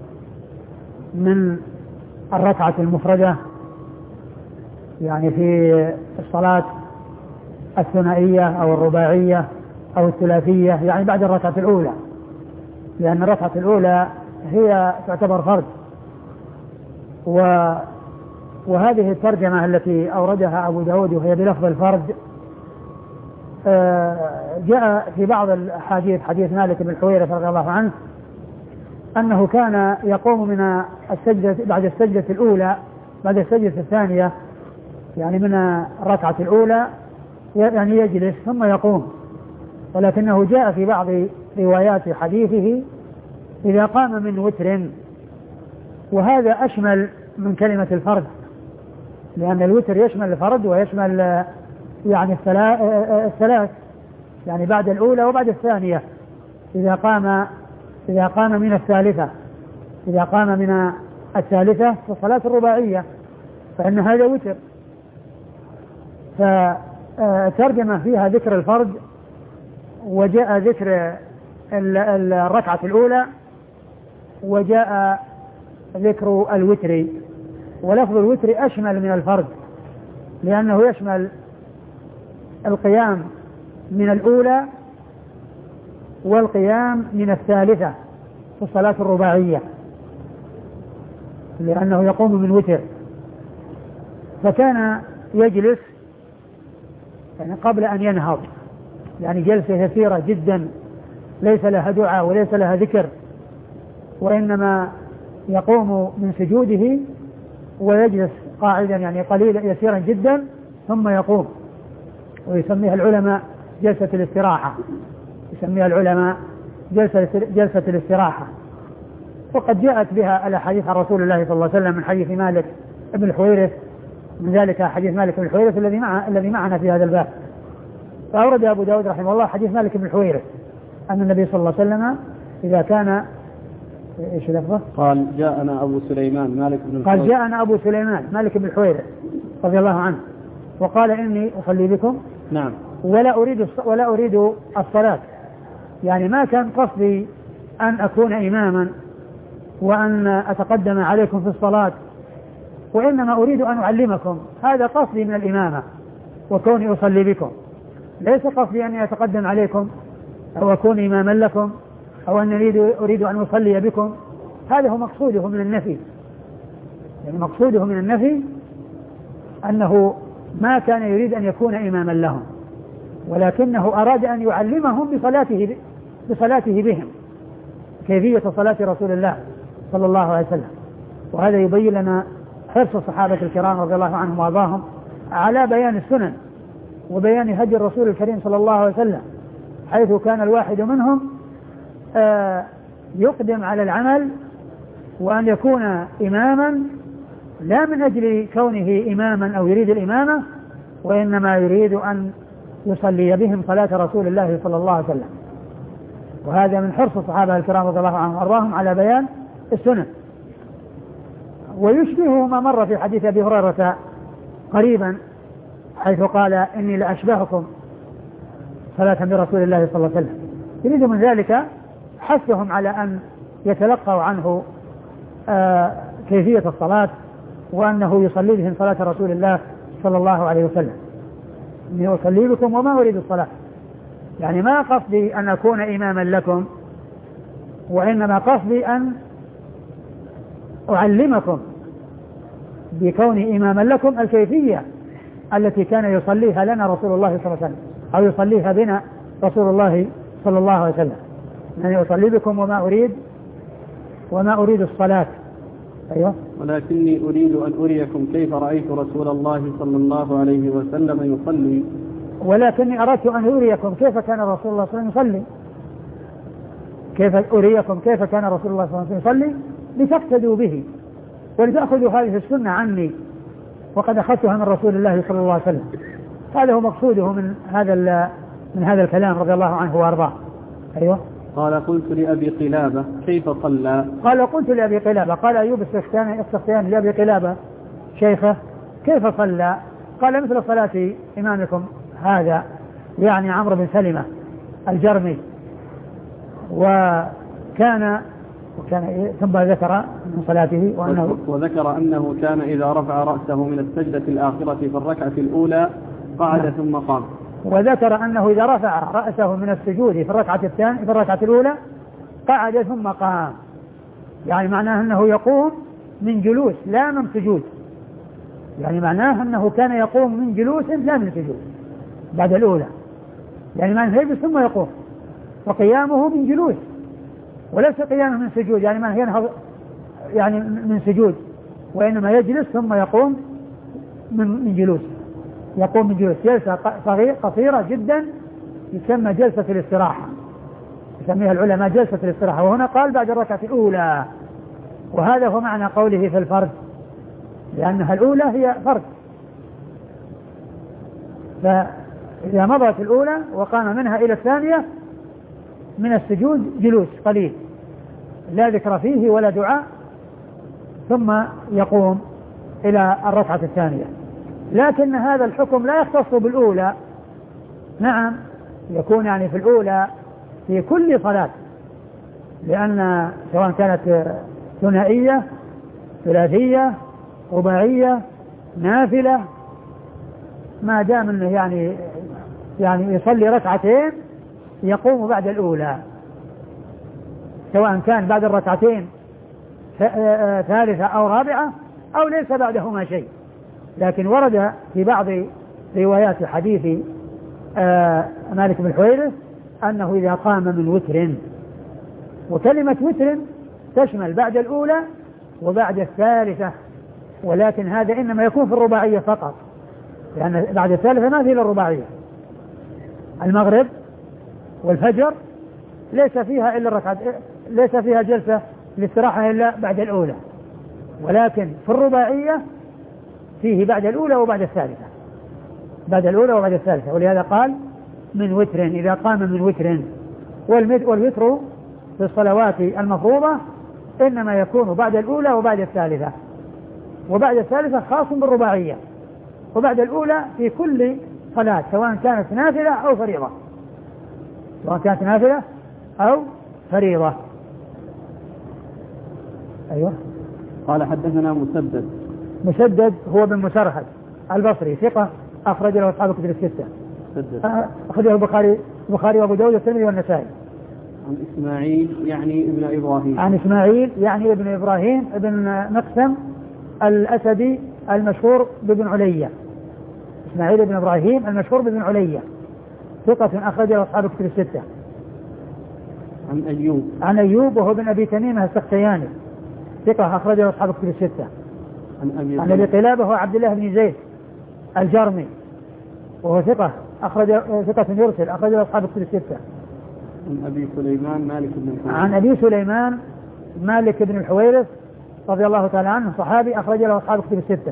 من الركعة المفردة، يعني في الصلاة الثنائية أو الرباعية أو الثلاثية، يعني بعد الركعة الأولى، لأن الركعة الأولى هي تعتبر فرد. و وهذه الترجمة التي أوردها أبو داود وهي بلفظ الفرد جاء في بعض الحديث حديث مالك بن الحويرث رضي الله عنه أنه كان يقوم من السجدة بعد السجدة الأولى بعد السجدة الثانية، يعني من الركعة الأولى، يعني يجلس ثم يقوم. ولكنه جاء في بعض روايات حديثه إذا قام من وتر، وهذا أشمل من كلمة الفرد، لأن الوتر يشمل الفرد ويشمل يعني الثلاث، يعني بعد الأولى وبعد الثانية. إذا قام إذا قام من الثالثة إذا قام من الثالثة في الصلاة الرباعية فإن هذا وتر. فترجمة فيها ذكر الفرد، وجاء ذكر الركعة الأولى، وجاء ذكر الوتر. ولفظ الوتر أشمل من الفرد، لأنه يشمل القيام من الأولى والقيام من الثالثة في الصلاة الرباعية، لأنه يقوم من وتر. فكان يجلس يعني قبل أن ينهض، يعني جلسة يسيرة جدا ليس لها دعاء وليس لها ذكر، وإنما يقوم من سجوده ويجلس قاعدا يعني قليلا يسيرا جدا ثم يقوم، ويسميها العلماء جلسة الاستراحة يسميها العلماء جلسة جلسة الاستراحة. وقد جاءت بها الأحاديث عن رسول الله صلى الله عليه وسلم من حديث مالك بن الحويرث، من ذلك حديث مالك بن الحويرث الذي مع الذي معنا في هذا الباب. فأورد أبو داود رحمه الله حديث مالك بن الحويرث أن النبي صلى الله عليه وسلم إذا كان إيش لفظه؟ قال: جاءنا أبو سليمان مالك بن الحويرث قال جاءنا أبو سليمان مالك بن الحويرث رضي الله عنه وقال: إني أصلي بكم نعم. ولا أريد ولا أريد الصلاة، يعني ما كان قصدي أن أكون إماما وأن أتقدم عليكم في الصلاة، وإنما أريد أن أعلمكم، هذا قصدي من الإمامة وكوني أصلي بكم، ليس قصدي أني أتقدم عليكم أو أكون إماما لكم أو أن أريد, أريد أن أصلي بكم. هذا هو مقصوده من النفي، يعني مقصوده من النفي أنه ما كان يريد أن يكون إماما لهم، ولكنه أراد أن يعلمهم بصلاته بصلاته بهم، كيفية صلاة رسول الله صلى الله عليه وسلم. وهذا يبين لنا حرص الصحابة الكرام رضي الله عنهم وارضاهم على بيان السنن وبيان هدي الرسول الكريم صلى الله عليه وسلم، حيث كان الواحد منهم آه يقدم على العمل وأن يكون إماما لا من أجل كونه إماما أو يريد الإمامة، وإنما يريد أن يصلي بهم صلاة رسول الله صلى الله عليه وسلم. وهذا من حرص الصحابة الكرام رضي الله عنهم وارضاهم على بيان السنن. ويشبه ما مر في حديث أبي هريرة قريبا، حيث قال إني لأشبهكم صلاة برسول الله صلى الله عليه وسلم، يريد من ذلك حثهم على أن يتلقوا عنه آه كيفية الصلاة، وأنه يصلي بهم صلاة رسول الله صلى الله عليه وسلم. إني أصلي بكم وما أريد الصلاة، يعني ما قصدي أن أكون إماما لكم، وإنما قصدي أن أعلمكم بكوني إماما لكم الكيفية التي كان يصليها لنا رسول الله صلى الله عليه وسلم، أو يصليها بنا رسول الله صلى الله عليه وسلم. يعني أصلي بكم وما أريد وما أريد الصلاة. أيوة. ولكني أريد أن أريكم كيف رأيت رسول الله صلى الله عليه وسلم يصلي. ولكني أردت أن أريكم كيف كان رسول الله صلى الله عليه وسلم يصلي، كيف أريكم كيف كان رسول الله صلى الله عليه وسلم يصلي لتقتدوا به ولتأخذوا هذه السنة عني، وقد أخذتها من رسول الله صلى الله عليه وسلم. هذا هو مقصوده من هذا من هذا الكلام رضي الله عنه وارضاه. أيوة. قال قلت لأبي قلابة كيف صلى؟ قال قلت لأبي قلابة، قال أيوب السختياني لأبي قلابة شيخه كيف صلى؟ قال مثل صلاة إمامكم هذا، يعني عمرو بن سلمة الجرمي. وكان وكان ثم ذكر من صلاته وأنه وذكر أنه كان إذا رفع رأسه من السجدة الآخرة في الركعة الأولى قعد نعم. ثم قام. وذكر أنه إذا رفع رأسه من السجود في الركعة الثانية في الركعة الأولى قعد ثم قام، يعني معناه أنه يقوم من جلوس لا من سجود، يعني معناه أنه كان يقوم من جلوس لا من سجود بعد الأولى، يعني ما ينهيب ثم يقوم، وقيامه من جلوس وليس قيامه من سجود، يعني ما ينهض يعني من سجود، وإنما يجلس ثم يقوم من جلوس، يقوم من جلوس جلسة قصيرة جدا يسمى جلسة الاستراحة، يسميها العلماء جلسة الاستراحة. وهنا قال بعد الركعة الأولى، وهذا هو معنى قوله في الفرد، لأنها الأولى هي فرد، فإذا مضت الأولى وقام منها إلى الثانية من السجود جلوس قليل لا ذكر فيه ولا دعاء، ثم يقوم إلى الركعة الثانية. لكن هذا الحكم لا يختص بالأولى، نعم يكون يعني في الأولى في كل صلاة، لأن سواء كانت ثنائية ثلاثية رباعية نافلة، ما دام انه يعني يعني يصلي ركعتين يقوم بعد الأولى، سواء كان بعد الركعتين ثالثة أو رابعة أو ليس بعدهما شيء. لكن ورد في بعض روايات حديث مالك بن حويرث أنه إذا قام من وتر، وكلمة وتر تشمل بعد الأولى وبعد الثالثة، ولكن هذا إنما يكون في الرباعية فقط، لأن بعد الثالثة ما في إلا الرباعية. المغرب والفجر ليس فيها إلا الركعة، ليس فيها جلسة الاستراحة إلا بعد الأولى، ولكن في الرباعية فيه بعد الأولى وبعد الثالثة، بعد الأولى وبعد الثالثة. ولهذا قال من وتر، إذا قام من وتر. والوتر في الصلوات المفروضة إنما يكون بعد الأولى وبعد الثالثة، وبعد الثالثة خاص بالرباعية، وبعد الأولى في كل صلاة سواء كانت نافلة أو فريضة سواء كانت نافلة أو فريضة. أيوة. قال حدثنا مسدد. مسدد هو بن مسرهد البصري ثقة أخرج له أصحاب الكتب الستة. أخرجه البخاري البخاري وأبو داود والترمذي والنسائي. عن إسماعيل يعني ابن إبراهيم. عن إسماعيل يعني ابن إبراهيم ابن مقسم الأسدي المشهور بابن علية. إسماعيل ابن إبراهيم المشهور بابن علية ثقة أخرج له أصحاب الكتب الستة. عن أيوب. عن أيوب وهو بن أبي تميمة السختياني ثقة أخرج له أصحاب الكتب الستة. عن أبي عن أبي قلابة هو عبد الله بن زيد الجرمي وهو ثقة أخرج ثقة يرسل أخرج له أصحاب الكتب الستة. عن أبي سليمان مالك بن الحويرث. عن أبي سليمان مالك بن الحويرث رضي الله تعالى عنه صحابي أخرج له أصحاب الكتب الستة.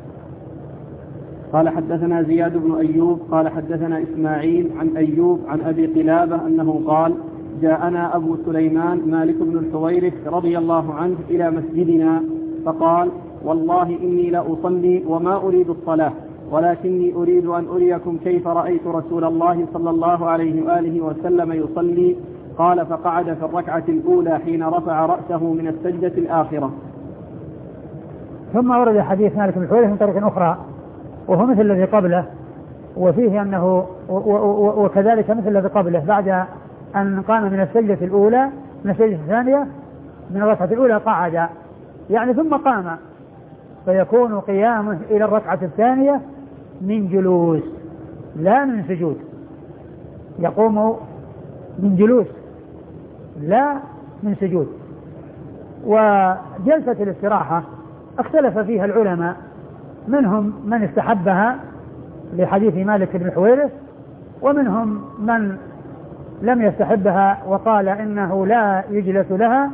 قال حدثنا زياد بن أيوب قال حدثنا إسماعيل عن أيوب عن أبي قلابة أنه قال جاءنا أبو سليمان مالك بن الحويرث رضي الله عنه إلى مسجدنا فقال والله إني لأصلي وما أريد الصلاة ولكني أريد أن أريكم كيف رأيت رسول الله صلى الله عليه وآله وسلم يصلي. قال فقعد في الركعة الأولى حين رفع رأسه من السجدة الآخرة. ثم ورد حديث مالك بن الحويرث من طريق أخرى وهو مثل الذي قبله وفيه أنه وكذلك مثل الذي قبله بعد أن قام من السجدة الأولى من السجدة الثانية من الركعة الأولى قعد يعني ثم قام فيكون قيامه إلى الركعة الثانية من جلوس لا من سجود يقوم من جلوس لا من سجود. وجلسة الاستراحة اختلف فيها العلماء منهم من استحبها لحديث مالك بن الحويرث ومنهم من لم يستحبها وقال إنه لا يجلس لها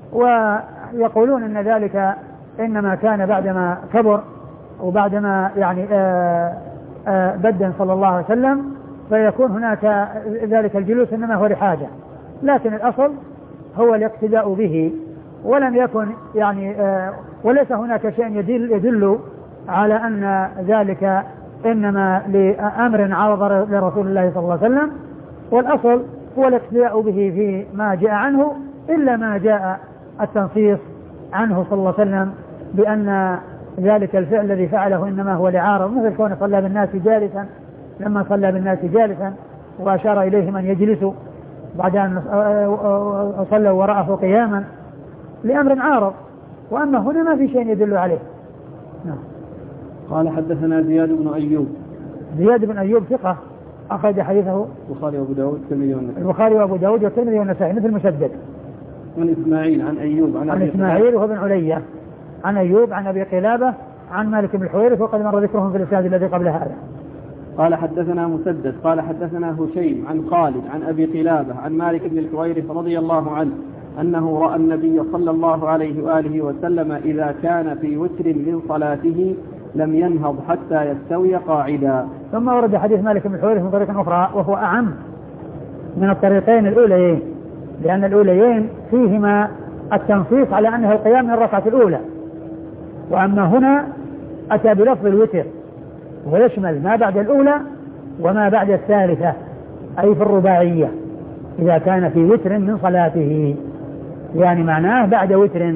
ويقولون إن ذلك إنما كان بعدما كبر وبعدما يعني آآ آآ بدن صلى الله عليه وسلم فيكون هناك ذلك الجلوس إنما هو لحاجة لكن الأصل هو الاقتداء به ولم يكن يعني وليس هناك شيء يدل, يدل على أن ذلك إنما لأمر عرض لرسول الله صلى الله عليه وسلم والأصل هو الاقتداء به في ما جاء عنه إلا ما جاء التنصيص عنه صلى الله عليه وسلم بأن ذلك الفعل الذي فعله إنما هو لعارض مثل كونه صلى بالناس جالسا لما صلى بالناس جالسا وأشار إليهم أن يجلسوا بعد أن صلوا وراءه قياما لأمر عارض وأما هنا ما في شيء يدل عليه. نعم. قال حدثنا زياد بن أيوب. زياد بن أيوب ثقة أخرج حديثه البخاري وأبو داود والترمذي والنسائي. البخاري وأبو داود والترمذي والنسائي مثل مسدد. عن إسماعيل عن أيوب عن, عن إسماعيل وهو بن علية عن أيوب عن أبي قلابة عن مالك بن الحويرث وقد مر ذكرهم في الإسناد الذي قبل هذا. قال حدثنا مسدد قال حدثنا هشيم عن خالد عن أبي قلابة عن مالك بن الحويرث رضي الله عنه أنه رأى النبي صلى الله عليه وآله وسلم إذا كان في وتر من صلاته لم ينهض حتى يستوي قاعدا. ثم ورد حديث مالك بن الحويرث من طريق أخرى وهو أعم من الطريقين الأوليين لأن الأوليين فيهما التنصيص على أنه القيام من الركعة الأولى وأما هنا أتى بلفظ الوتر ويشمل ما بعد الأولى وما بعد الثالثة أي في الرباعية إذا كان في وتر من صلاته يعني معناه بعد وتر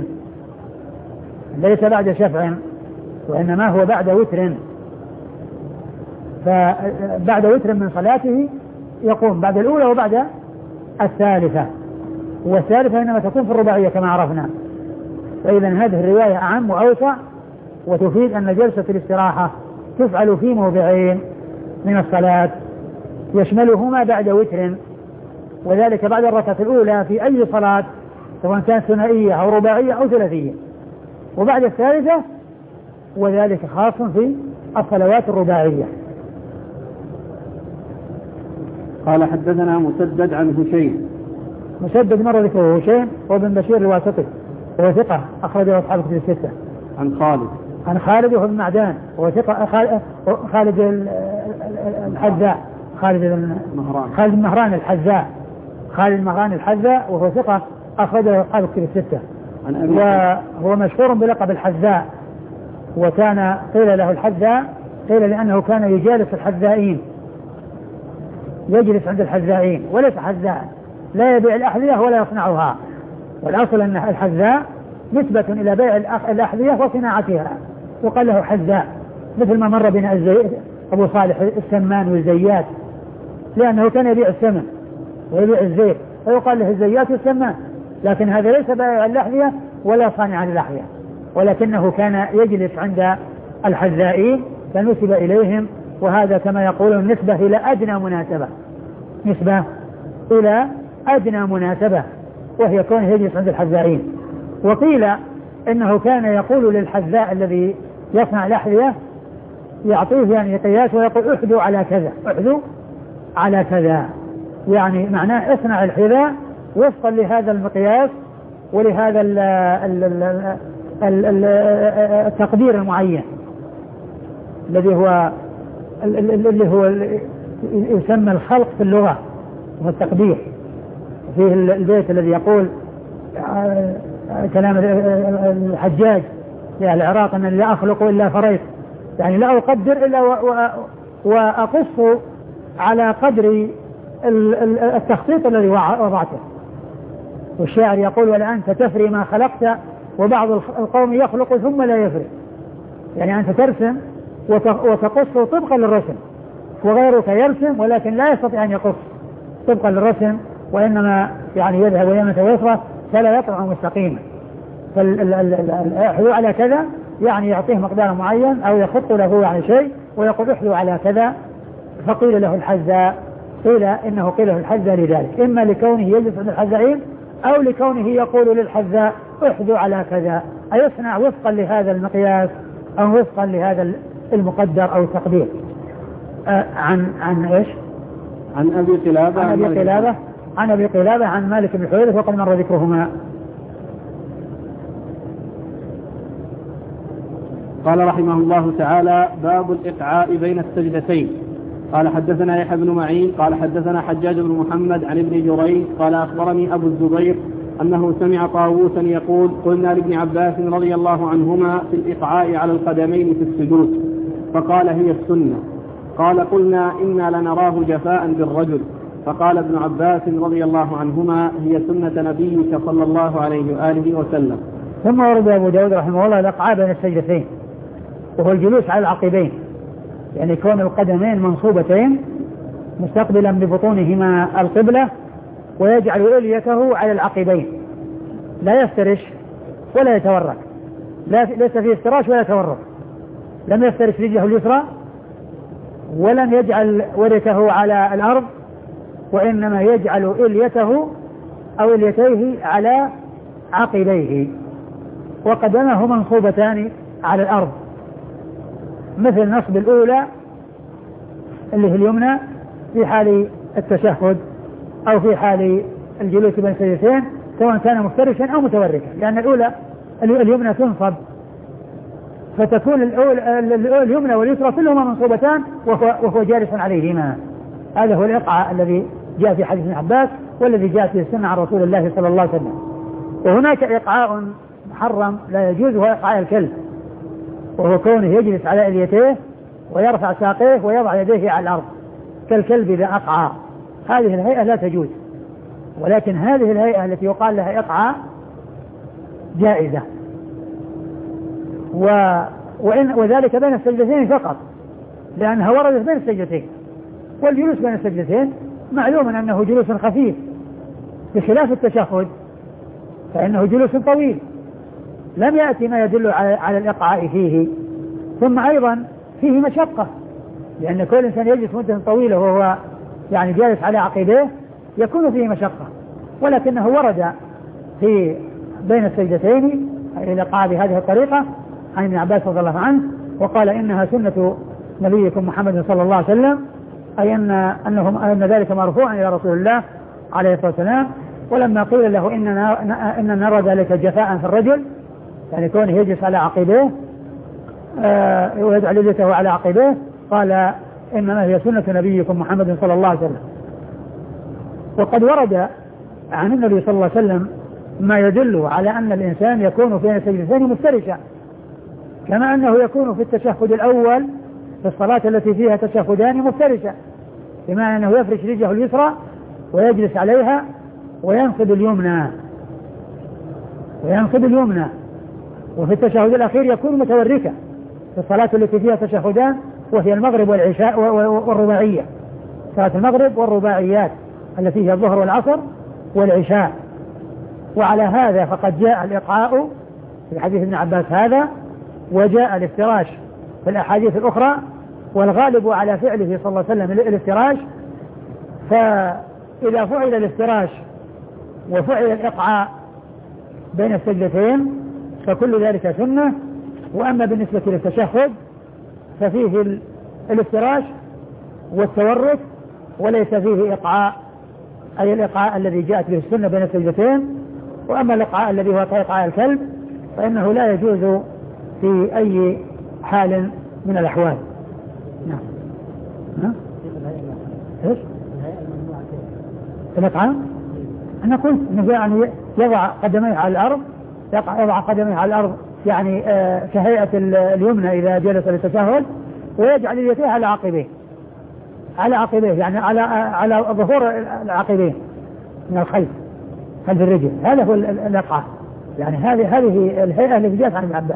ليس بعد شفع وإنما هو بعد وتر فبعد وتر من صلاته يقوم بعد الأولى وبعد الثالثة والثالثة إنما تكون في الرباعية كما عرفنا. فإذا هذه الرواية أعم وأوسع وتفيد أن جلسة الاستراحة تفعل في موضعين من الصلاة يشملهما بعد وتر وذلك بعد الركعة الأولى في أي صلاة سواء كانت ثنائية أو رباعية أو ثلاثية وبعد الثالثة وذلك خاص في الصلوات الرباعية. قال حدثنا مسدد عن هشيم. مسدد مرة ذكره هشيم وابن بشير الواسطي وهو ثقة أخرجه أصحاب الكتب الستة. عن خالد عن خالد وهو بن معدان وهو ثقة خالد الحذاء خالد المهران خالد المهران الحذاء خالد المهران الحذاء وهو ثقة أخرجه أصحاب الكتب الستة. وهو مشهور بلقب الحذاء وكان قيل له الحذاء قيل لأنه كان يجالس الحذائين، يجلس عند الحذائين وليس حذاء، لا يبيع الأحذية ولا يصنعها، والأصل أن الحذاء نسبة إلى بيع الأحذية وصناعتها، وقال له حذاء، مثل ما مر بنا أبو صالح السمان والزيات، لأنه كان يبيع السمن ويبيع الزيت فيقال له الزيات والسمان، لكن هذا ليس بائع الأحذية ولا صانع الأحذية، ولكنه كان يجلس عند الحذائين فنسب إليهم، وهذا كما يقولون نسبة إلى أدنى مناسبة، نسبة إلى أدنى مناسبة، وهي كونه يجلس عند الحذائين. وقيل إنه كان يقول للحذاء الذي يصنع الأحذية يعطيه يعني قياس ويقول احذو على كذا، احذو على كذا، يعني معناه اصنع الحذاء وفقا لهذا المقياس ولهذا ال ال ال ال التقدير المعين الذي هو اللي هو يسمى الخلق في اللغة والتقدير. فيه البيت الذي يقول كلام الحجاج في العراق أن لا أخلق إلا فريق، يعني لا أقدر إلا وأقص على قدر التخطيط الذي وضعته. والشاعر يقول ولا أنت تفري ما خلقت وبعض القوم يخلق ثم لا يفري، يعني أنت ترسم وتقص طبقا للرسم، وغيرك يرسم ولكن لا يستطيع أن يقص طبقا للرسم، وإنما يعني يذهب يمة ويسرى فلا يطلع مستقيما. فالحلو على كذا يعني يعطيه مقدار معين أو يخط له يعني شيء ويقول احلو على كذا، فقيل له الحذاء، قيل إنه قيل له الحذاء لذلك، إما لكونه يجلس عند الحذائين أو لكونه يقول للحذاء احذو على كذا، أي يصنع وفقا لهذا المقياس أو وفقا لهذا المقدر أو التقدير. آه عن عن إيش؟ عن أبي قلابة عن أبي قلابة عن أبي قلابة عن مالك بن الحويرث وقد مر ذكرهما. قال رحمه الله تعالى باب الإقعاء بين السجدتين. قال حدثنا يحيى بن معين قال حدثنا حجاج بن محمد عن ابن جريج قال أخبرني أبو الزبير أنه سمع طاووسا يقول قلنا لابن عباس رضي الله عنهما في الإقعاء على القدمين في السجود، فقال هي السنة. قال قلنا إنا لنراه جفاء بالرجل، فقال ابن عباس رضي الله عنهما هي سنة نبيك صلى الله عليه وآله وسلم. ثم ورد أبو داود رحمه الله الإقعاء بين السجدتين، وهو الجلوس على العقبين، يعني كون القدمين منصوبتين مستقبلا ببطونهما القبلة، ويجعل إليته على العقبين، لا يفترش ولا يتورك، لا ليس فيه افتراش ولا تورك، لم يفترش رجله اليسرى ولم يجعل وركه على الأرض، وإنما يجعل إليته أو إليتيه على عقبيه، وقدمه منصوبتان على الأرض، مثل نصب الأولى اللي هي اليمنى في حال التشهد أو في حال الجلوس بين السجدتين سواء كان مفترشا أو متوركا، لأن الأولى اليمنى تنصب فتكون اليمنى واليسرى كلهما منصوبتان وهو, وهو جالس عليهما. هذا هو الإقعاء الذي جاء في حديث ابن عباس والذي جاء في السنة عن رسول الله صلى الله عليه وسلم. وهناك إقعاء محرم لا يجوز، هو إقعاء الكلب، وهو كونه يجلس على إليتيه ويرفع ساقيه ويضع يديه على الأرض كالكلب إذا أقعى، هذه الهيئة لا تجوز، ولكن هذه الهيئة التي يقال لها إقعاء جائزة، و... وإن... وذلك بين السجدتين فقط، لأنها وردت بين السجدتين، والجلوس بين السجدتين معلوم أنه جلوس خفيف بخلاف التشهد فإنه جلوس طويل، لم يأتي ما يدل على, على الإقعاء فيه. ثم أيضا فيه مشقة، لأن كل إنسان يجلس مدة طويلة وهو يعني جالس على عقبيه يكون فيه مشقة، ولكنه ورد في بين السجدتين الإقعاء بهذه الطريقة عن ابن عباس رضي الله عنه، وقال إنها سنة نبيكم محمد صلى الله عليه وسلم، أي أن, أنهم أن ذلك مرفوعا إلى رسول الله عليه الصلاة والسلام. ولما قيل له إننا, إن نرى ذلك جفاء في الرجل، يعني كونه يجلس على عقبيه آه ويجعل يده على عقبيه، قال إنما هي سنة نبيكم محمد صلى الله عليه وسلم. وقد ورد عن النبي صلى الله عليه وسلم ما يدل على أن الإنسان يكون في السجدتين مفترشا، كما أنه يكون في التشهد الأول في الصلاة التي فيها تشهدان مفترشا، بمعنى أنه يفرش رجله اليسرى ويجلس عليها وينصب اليمنى وينصب اليمنى وفي التشهد الأخير يكون متوركا في الصلاة التي فيها تشهدان، وهي المغرب والعشاء والرباعية، صلاة المغرب والرباعيات التي هي الظهر والعصر والعشاء. وعلى هذا فقد جاء الإقعاء في حديث ابن عباس هذا، وجاء الافتراش في الأحاديث الأخرى، والغالب على فعله صلى الله عليه وسلم الافتراش. فإذا فعل الافتراش وفعل الإقعاء بين السجدتين فكل ذلك سنة. وأما بالنسبة للتشهد ففيه الافتراش والتورك وليس فيه إقعاء، أي الإقعاء الذي جاءت به السنة بين السجدتين. وأما الإقعاء الذي هو كإقعاء الكلب فإنه لا يجوز في أي حال من الأحوال. نعم. ها؟ إيش؟ الإقعاء أنا قلت أنه يعني يضع قدميه على الأرض، يضع قدميه على الأرض يعني آه كهيئة اليمنى إذا جلس للتشهد، ويجعل يديه على عقبيه على عقبيه يعني على على ظهور العقبين من الخلف خلف الرجل. هذا هو الإقعاء، يعني هذه هذه الهيئة التي جاءت عن ابن عباس،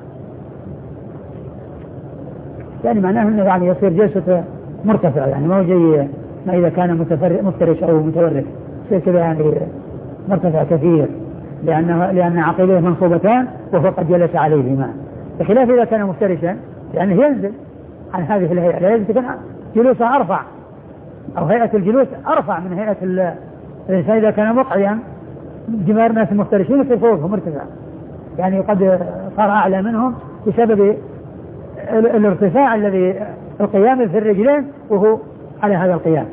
يعني معناه انه يعني يصير جلسة مرتفع، يعني ما هو زي ما اذا كان مفترش او متورك، يصير كذا يعني مرتفع كثير، لأنه لأن عقبيه منصوبتان وهو قد جلس عليهما، بخلاف إذا كان مفترشا لأنه ينزل عن هذه الهيئة، لازم تكون جلوسها أرفع أو هيئة الجلوس أرفع من هيئة الإنسان إذا كان مقعيا. جماهير الناس المفترشين يصير فوقهم مرتفع، يعني قد صار أعلى منهم بسبب الارتفاع الذي القيام في الرجلين وهو على هذا القيام.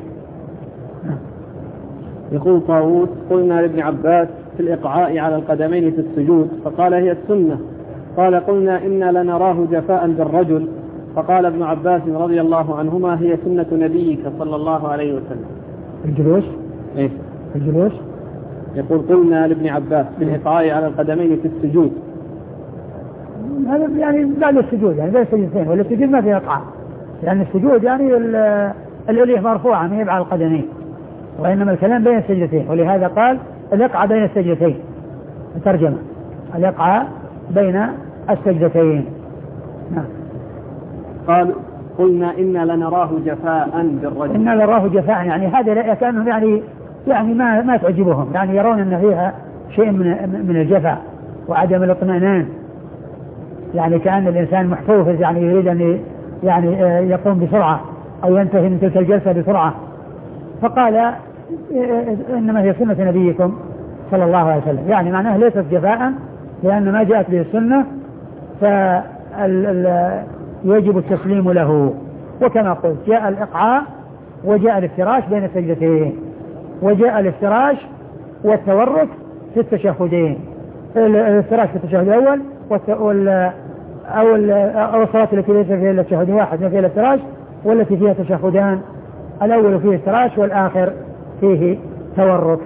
يقول طاووس: قلنا لابن عباس في الإقعاء على القدمين في السجود فقال هي السنة. قال: قلنا إنا لنراه جفاء بالرجل. فقال ابن عباس رضي الله عنهما: هي سنة نبيك صلى الله عليه وسلم. الجلوس إيه؟ الجلوس يقول: قلنا لابن عباس في الإقعاء على القدمين في السجود، هذا يعني بعد السجود، يعني بين السجدتين، ولا السجود ما فيه إقعاء، لأن يعني السجود يعني الأليه مرفوعة ما يبع القدمين، وإنما الكلام بين السجدتين، ولهذا قال الإقعاء بين السجدتين، الترجمة الإقعاء بين السجدتين. نعم. قال: قلنا إنا لنراه جفاء بالرجل. إنا لنراه جفاء، يعني هذا كأنهم يعني يعني ما ما تعجبهم، يعني يرون أن فيها شيء من من الجفاء وعدم الاطمئنان، يعني كأن الإنسان محفوظ، يعني يريد أن يعني يقوم بسرعة أو ينتهي من تلك الجلسة بسرعة. فقال: إنما هي سنة نبيكم صلى الله عليه وسلم، يعني معناه ليست جفاء، لأن ما جاءت به السنة فيجب التسليم له. وكما قلت جاء الإقعاء وجاء الافتراش بين السجدتين، وجاء الافتراش والتورك في التشهدين، الافتراش في التشهد الأول وال أو أو الصلاة التي ليس فيها إلا تشهد واحد ما فيها الافتراش، والتي فيها تشهدان، الأول فيه افتراش والآخر فيه تورك.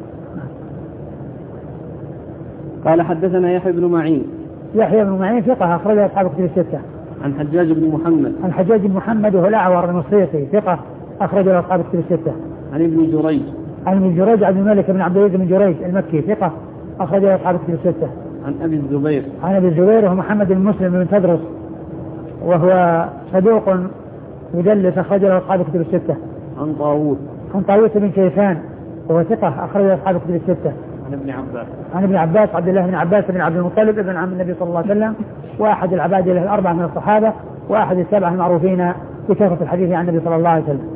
قال: حدثنا يحيى بن معين. يحيى بن معين ثقة أخرج أصحاب كتب الستة. عن حجاج بن محمد. عن حجاج بن محمد وهو الأعور المصريسي ثقة أخرج أصحاب كتب الستة. عن ابن جريج. عن ابن جريج عبد الملك بن عبد العزيز بن جريج المكي ثقة أخرج أصحاب كتب الستة. عن أبي الزبير. عن أبي الزبير وهو محمد بن مسلم بن تدرس وهو صدوق يدلس أخرج أصحاب كتب الستة. عن طاووس. عن طاووس بن كيسان وهو ثقة أخرج أصحاب كتب الستة. عن ابن عباس. عن ابن عباس عبد الله بن عباس بن عبد المطلب ابن عم النبي صلى الله عليه وسلم، وأحد العباد له الأربعة من الصحابة، وأحد السبعة المعروفين بكثرة الحديث عن النبي صلى الله عليه وسلم.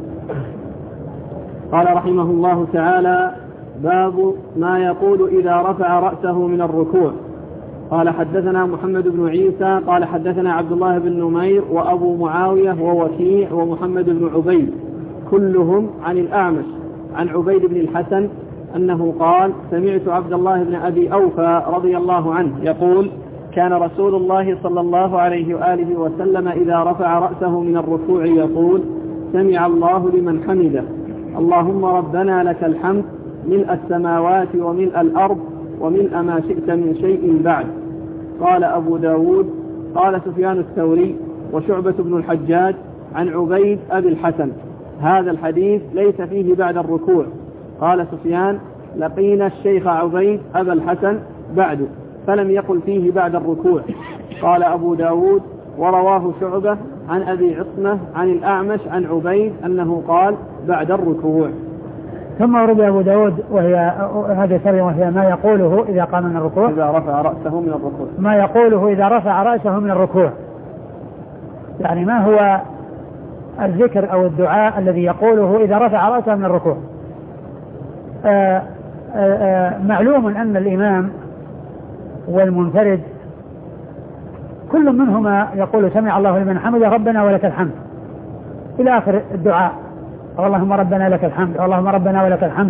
قال رحمه الله تعالى: باب ما يقول إذا رفع رأسه من الركوع. قال: حدثنا محمد بن عيسى قال حدثنا عبد الله بن نمير وأبو معاوية ووكيع ومحمد بن عبيد كلهم عن الأعمش عن عبيد بن الحسن أنه قال: سمعت عبد الله بن أبي أوفى رضي الله عنه يقول: كان رسول الله صلى الله عليه وآله وسلم إذا رفع رأسه من الركوع يقول: سمع الله لمن حمده، اللهم ربنا لك الحمد ملء السماوات وملء الأرض وملء ما شئت من شيء بعد. قال أبو داود: قال سفيان الثوري: وشعبة بن الحجاج عن عبيد أبي الحسن. هذا الحديث ليس فيه بعد الركوع. قال سفيان: لقينا الشيخ عبيد أبا الحسن بعد، فلم يقل فيه بعد الركوع. قال أبو داود: ورواه شعبة عن أبي عصمة عن الأعمش عن عبيد أنه قال بعد الركوع. ثم ورد أبو داود وهي هذه سرية وهي ما يقوله إذا قام من الركوع، إذا رفع رأسه من الركوع، ما يقوله إذا رفع رأسه من الركوع، يعني ما هو الذكر أو الدعاء الذي يقوله إذا رفع رأسه من الركوع. آآ آآ معلوم أن الإمام والمنفرد كل منهما يقول سمع الله لمن حمده ربنا ولك الحمد إلى آخر الدعاء، اللهم ربنا لك الحمد، اللهم ربنا ولك الحمد.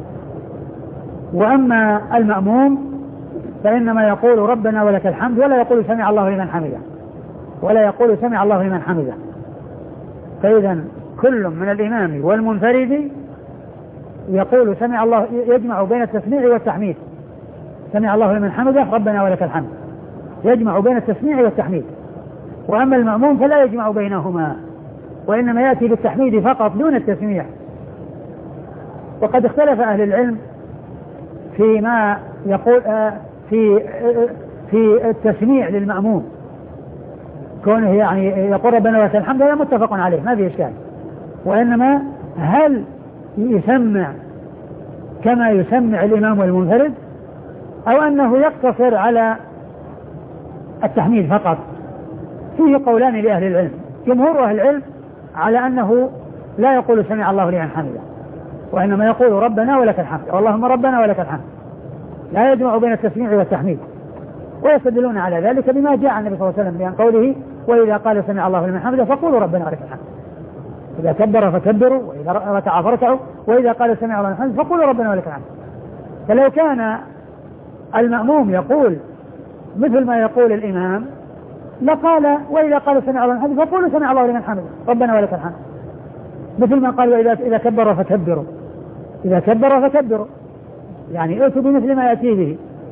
وأما المأموم فإنما يقول ربنا ولك الحمد ولا يقول سمع الله لمن حمده، ولا يقول سمع الله لمن حمده. فإذا كل من الإمام والمنفرد يقول سمع الله، يجمع بين التسميع والتحميد، سمع الله لمن حمده ربنا ولك الحمد، يجمع بين التسميع والتحميد. وأما المأموم فلا يجمع بينهما، وإنما يأتي بالتحميد فقط دون التسميع. وقد اختلف أهل العلم فيما يقول في في التسميع للمأموم، كونه يعني يقول ربنا ولك الحمد هذا متفق عليه ما في إشكال، وإنما هل يسمع كما يسمع الإمام والمنفرد أو أنه يقتصر على التحميد فقط؟ فيه قولان لأهل العلم. جمهور أهل العلم على أنه لا يقول سمع الله لمن حمده، وإنما يقول ربنا ولك الحمد، اللهم ربنا ولك الحمد، لا يجمع بين التسميع والتحميد. ويستدلون على ذلك بما جاء عن النبي صلى الله عليه وسلم بأن قوله وإذا قال سمع الله لمن حمده فقولوا ربنا ولك الحمد، إذا كبر فكبروا، وإذا ركع فاركعوا، وإذا قال سمع الله لمن حمده فقولوا ربنا ولك الحمد. فلو كان المأموم يقول مثل ما يقول الإمام لقال وإذا قال سمع الله لمن حمده فقولوا سمع الله لمن حمده ربنا ولك الحمد، مثل ما قال وإذا إذا كبر فكبروا، إذا كبر فكبروا، يعني ائتوا بمثل ما يأتي به.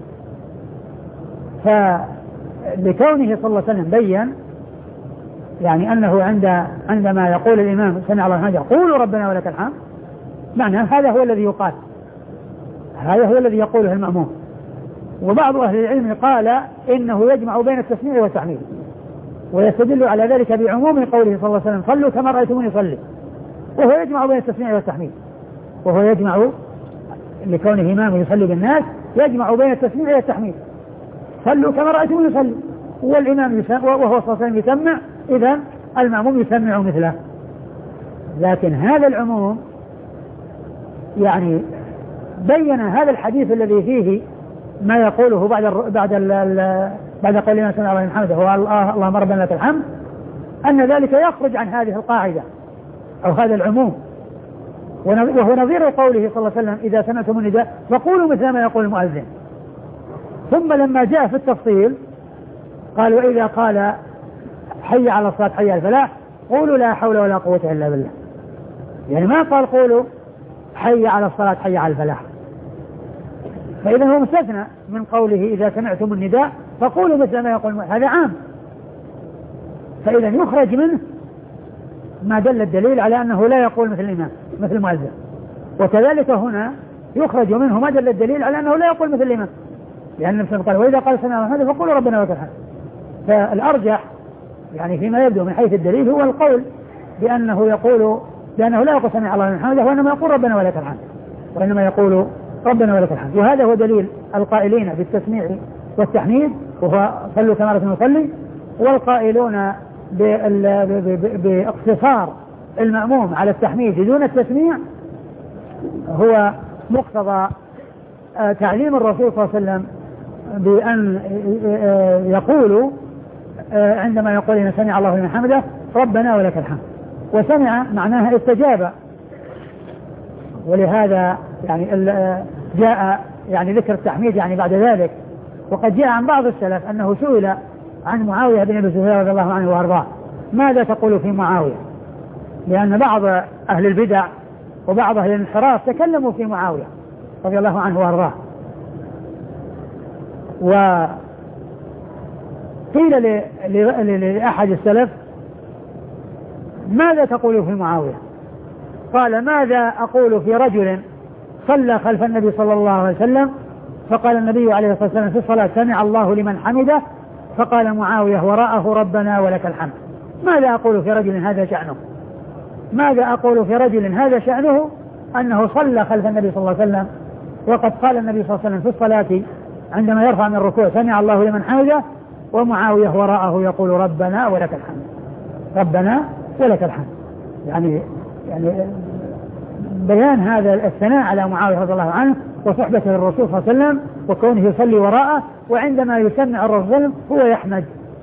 فلكونه صلى الله عليه وسلم بين يعني أنه عند عندما يقول الإمام سمع الله لمن حمده قولوا ربنا ولك الحمد، معنى هذا هو الذي يقال، هذا هو الذي يقوله المأموم. وبعض أهل العلم قال إنه يجمع بين التسميع والتحميد، ويستدل على ذلك بعموم قوله صلى الله عليه وسلم صلوا كما رأيتموني يصلي، وهو يجمع بين التسميع والتحميد، وهو يجمع لكونه إمام يصلي بالناس يجمع بين التسميع والتحميد، صلوا كما رأيتموني يصلي، والإمام يسمع وهو صلى الله عليه وسلم يسمع، إذن المأموم يسمع مثله. لكن هذا العموم يعني بين هذا الحديث الذي فيه ما يقوله بعد ال بعد ال بعد قول الإمام سمع الله لمن حمده هو اللهم ربنا لك الحمد، أن ذلك يخرج عن هذه القاعدة أو هذا العموم، وهو نظير قوله صلى الله عليه وسلم إذا سمعتم النداء فقولوا مثل ما يقول المؤذن. ثم لما جاء في التفصيل قال وإذا قال حي على الصلاة حي على الفلاح قولوا لا حول ولا قوة إلا بالله، يعني ما قال قولوا حي على الصلاة حي على الفلاح. فإذا هو مستثنى من قوله إذا سمعتم النداء فقولوا مثل ما يقول، هذا عام. فإذا يخرج منه ما دل الدليل على أنه لا يقول مثل الإمام مثل المؤذن، وكذلك هنا يخرج منه ما دل الدليل على أنه لا يقول مثل الإمام، لأن النبي قال وإذا قال سمع الله فقولوا ربنا ولك الحمد. فالأرجح يعني فيما يبدو من حيث الدليل هو القول بأنه يقول بأنه لا يقول سمع الله لمن حمده، وإنما يقول ربنا ولك الحمد، وإنما يقول ربنا ولك الحمد. وهذا هو دليل القائلين بالتسميع والتحميد وهو صلوا كما رأيتم يصلي، والقائلون باقتصار المأموم على التحميد دون التسميع هو مقتضى تعليم الرسول صلى الله عليه وسلم بأن يقول عندما يقول إن سمع الله لمن حمده ربنا ولك الحمد، وسمع معناها استجاب. ولهذا يعني جاء يعني ذكر التحميد يعني بعد ذلك. وقد جاء عن بعض السلف أنه سئل عن معاوية بن أبي سفيان رضي الله عنه وأرضاه ماذا تقول في معاوية، لأن بعض أهل البدع وبعض أهل الانحراف تكلموا في معاوية رضي الله عنه وأرضاه. وقيل لأحد السلف ماذا تقول في معاوية؟ قال ماذا أقول في رجل صلى خلف النبي صلى الله عليه وسلم فقال النبي عليه الصلاة والسلام في الصلاة سمع الله لمن حمده فقال معاوية وراءه ربنا ولك الحمد. ماذا أقول في رجل هذا شأنه؟ ماذا أقول في رجل هذا شأنه أنه صلى خلف النبي صلى الله عليه وسلم وقد قال النبي صلى الله عليه وسلم في الصلاة عندما يرفع من الركوع سمع الله لمن حمده ومعاوية وراءه يقول ربنا ولك الحمد ربنا ولك الحمد. يعني يعني بيان هذا الثناء على معاوية رضي الله عنه وصحبته للرسول صلى الله عليه وسلم وكونه يصلي وراءه وعندما يسمع الرسول هو يحمد.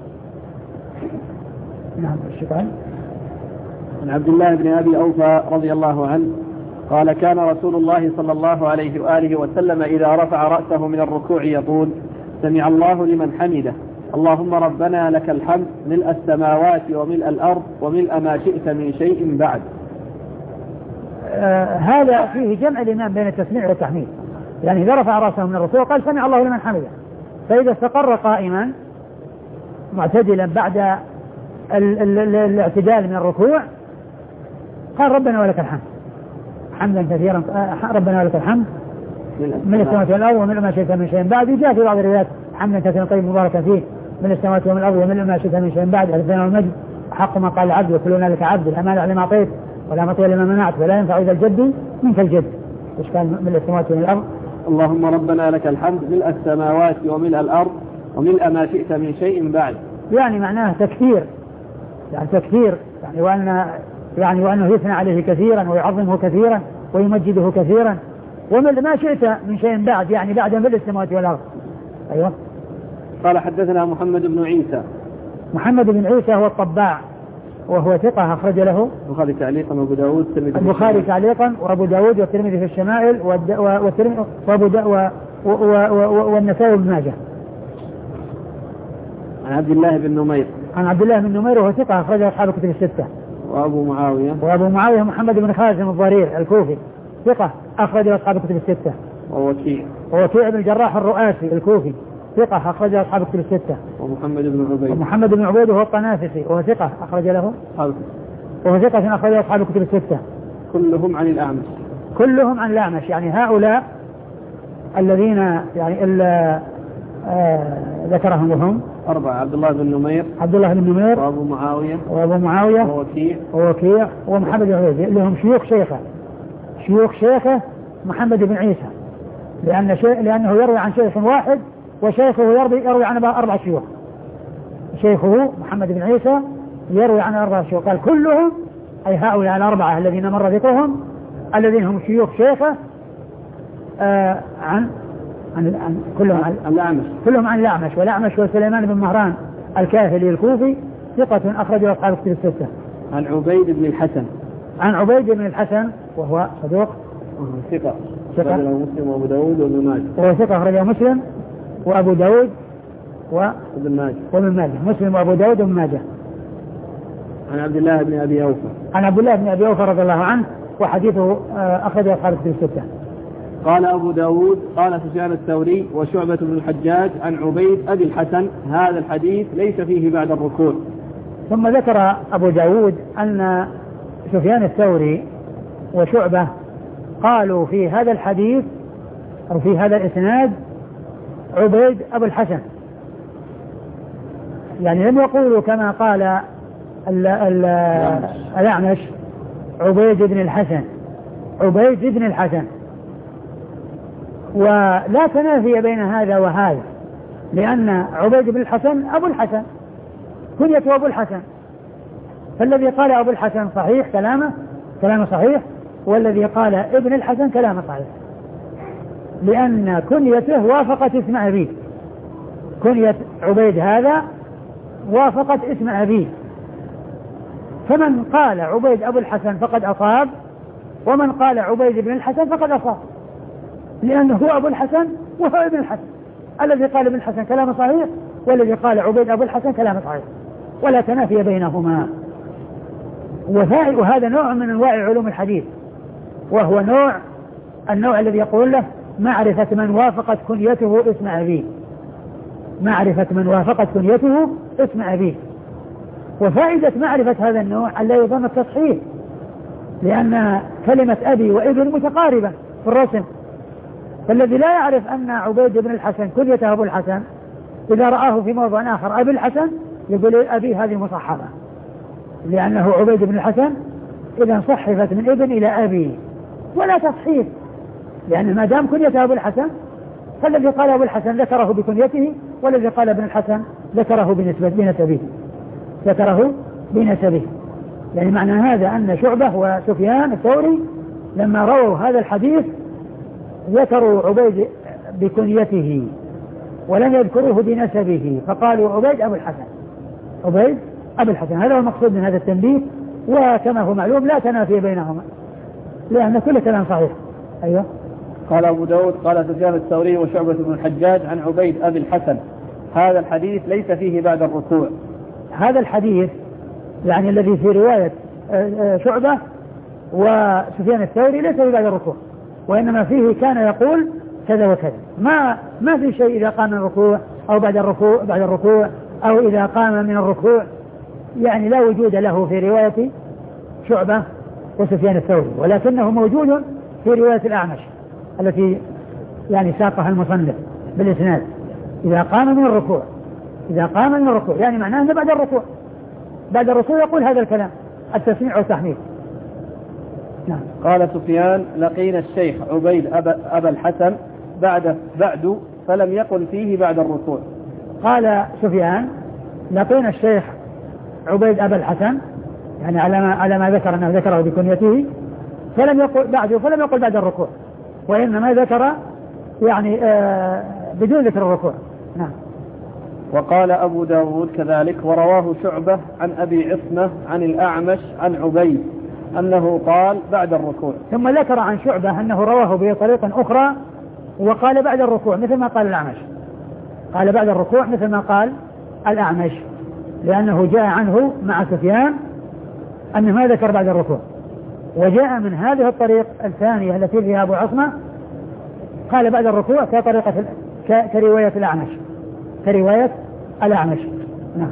نعم. الشكرا. عن عبد الله بن أبي أوفى رضي الله عنه قال كان رسول الله صلى الله عليه وآله وسلم إذا رفع رأسه من الركوع يقول سمع الله لمن حمده اللهم ربنا لك الحمد ملء السماوات وملء الأرض وملء ما شئت من شيء بعد. آه هذا فيه جمع الإمام بين التسميع والتحميد. يعني إذا رفع رأسه من الركوع قال سمع الله لمن حمده فإذا استقر قائما معتدلا بعد ال ال ال الاعتدال من الركوع قال ربنا ولك الحمد حمدا كثيرا ربنا ولك الحمد من السماوات والأرض ومن ما شئت من شيء بعد. جاء في بعض الروايات حمدا كثيرا طيب مباركا فيه من السماوات ومن الأرض ومن ما شئت من شيء بعد الثناء والمجد حق ما قال العبد وكلنا لك عبد الأمان على ما أعطيت ولا مطيع لما منعت ولا ينفع إذا الجد منك الجد. إيش كان من السماوات ومن الأرض اللهم ربنا لك الحمد ملء السماوات وملء الأرض وملء ما شئت من شيء بعد. يعني معناه تكثير يعني تكثير يعني وأن يعني وأنه يثنى عليه كثيرا ويعظمه كثيرا ويمجده كثيرا وملء ما شئت من شيء بعد يعني بعد ملء السماوات والأرض. أيوة. قال حدثنا محمد بن عيسى. محمد بن عيسى هو الطباع وهو ثقة أخرج له البخاري تعليقا وأبو داود البخاري تعليقا وأبو داود والترمذي في الشمائل والنسائي وابن ماجه. عن عبد الله بن نمير. عن عبد الله بن نمير وهو ثقة أخرج أصحاب الكتب الستة. وأبو معاوية. وأبو معاوية محمد بن خازم الضرير الكوفي ثقة أخرج أصحاب الكتب الستة. ووكيع. ووكيع بن الجراح الرؤاسي الكوفي ثقة أخرج أصحاب الكتب الستة. ومحمد بن عبيد. ومحمد بن عبيد وهو الطنافسي وهو ثقة أخرج له وهو ثقة أخرج أصحاب الكتب الستة. كلهم عن الأعمش. كلهم عن الأعمش. يعني هؤلاء الذين يعني إلا آه ذكرهم وهم أربعة عبد الله بن نمير عبد الله بن نمير وأبو معاوية وأبو معاوية ووكيع ووكيع ومحمد بن عبيد لهم شيوخ شيخه شيوخ شيخه محمد بن عيسى لأن شيء لأنه يروي عن شيخ واحد وشيخه يروي يروي عن أربع شيوخ. شيخه محمد بن عيسى يروي عن أربع شيوخ. قال كلهم أي هؤلاء الأربعة الذين مر ذكرهم الذين هم شيوخ شيخه آه عن عن عن كلهم عن الأعمش كلهم عن الأعمش والأعمش وسليمان بن مهران الكاهلي الكوفي ثقة أخرج أصحاب الكتب الستة. عن عبيد بن الحسن. عن عبيد بن الحسن وهو صدوق ثقة ثقة مسلم وأبو داود وابن ماجه. وهو ثقة أخرجه مسلم وأبو داود وابن ماجه وابن ماجه مسلم وأبو داود وابن ماجه. عن عبد الله بن أبي أوفى. عن عبد الله بن أبي أوفى رضي الله عنه وحديثه أخرج أصحاب الكتب الستة. قال أبو داود قال سفيان الثوري وشعبة بن الحجاج عن عبيد أبي الحسن هذا الحديث ليس فيه بعد الركوع. ثم ذكر أبو داود أن سفيان الثوري وشعبة قالوا في هذا الحديث أو في هذا الإسناد عبيد أبو الحسن يعني لم يقولوا كما قال الأعمش عبيد بن الحسن عبيد بن الحسن. ولا تنافي بين هذا وهذا لأن عبيد بن الحسن أبو الحسن كنيته أبو الحسن فالذي قال أبو الحسن صحيح كلامه كلامه صحيح والذي قال ابن الحسن كلامه صحيح لأن كنيته وافقت اسم أبيه. كنية عبيد هذا وافقت اسم أبيه فمن قال عبيد أبو الحسن فقد أصاب ومن قال عبيد بن الحسن فقد أصاب لأنه هو أبو الحسن وهو ابن الحسن. الذي قال ابن الحسن كلامه صحيح والذي قال عبيد أبو الحسن كلامه صحيح ولا تنافي بينهما. وهذا نوع من أنواع علوم الحديث وهو نوع النوع الذي يقول له معرفة من وافقت كنيته اسم أبيه معرفة من وافقت كنيته اسم أبيه وفائدة معرفة هذا النوع أن لا يظن التصحيح، لأن كلمة أبي وابن متقاربة في الرسم، فالذي لا يعرف أن عبيد بن الحسن كنيته أبو الحسن إذا رآه في موضع آخر أبي الحسن يقول أبي هذه مصحبة، لأنه عبيد بن الحسن إذا صحفت من ابن إلى أبي ولا تصحيح، لأن ما دام كنيته أبو الحسن فالذي قال أبو الحسن ذكره بكنيته، والذي قال ابن الحسن ذكره بنسبة بنسبه ذكره بنسبه. يعني معنى هذا أن شعبة وسفيان الثوري لما رووا هذا الحديث ذكروا عبيد بكنيته ولم يذكروه بنسبه، فقالوا عبيد أبو الحسن عبيد أبو الحسن. هذا هو المقصود من هذا التنبيه، وكما هو معلوم لا تنافي بينهما لأن كل كلام صحيح. أيوة. قال أبو داود قال سفيان الثوري وشعبة بن الحجاج عن عبيد أبي الحسن هذا الحديث ليس فيه بعد الركوع. هذا الحديث يعني الذي في رواية شعبة وسفيان الثوري ليس فيه بعد الركوع، وإنما فيه كان يقول كذا وكذا، ما ما في شيء إذا قام من الركوع أو بعد الركوع بعد الركوع أو إذا قام من الركوع، يعني لا وجود له في رواية شعبة وسفيان الثوري، ولكنه موجود في رواية الأعمش التي يعني ساقها المصنف بالإسناد إذا قام من الركوع إذا قام من الركوع يعني معناه أنه بعد الركوع بعد الركوع يقول هذا الكلام التسميع والتحميد. نعم. قال سفيان لقينا الشيخ عبيد أبا, أبا الحسن بعد بعد فلم يقل فيه بعد الركوع. قال سفيان لقينا الشيخ عبيد أبا الحسن يعني على ما, على ما ذكر أنه ذكره بكنيته، فلم يقل بعده فلم يقل بعد الركوع، وإنما ذكر يعني آه بدون ذكر الركوع. نعم. وقال أبو داود كذلك ورواه شعبة عن أبي عصمة عن الأعمش عن عبيد أنه قال بعد الركوع. ثم ذكر عن شعبة أنه رواه بطريقة أخرى وقال بعد الركوع مثل ما قال الأعمش، قال بعد الركوع مثل ما قال الأعمش، لأنه جاء عنه مع سفيان أنه ما ذكر بعد الركوع، وجاء من هذه الطريق الثانية التي فيها أبو عصمة قال بعد الركوع كطريقة كرواية الأعمش كرواية الأعمش. نعم.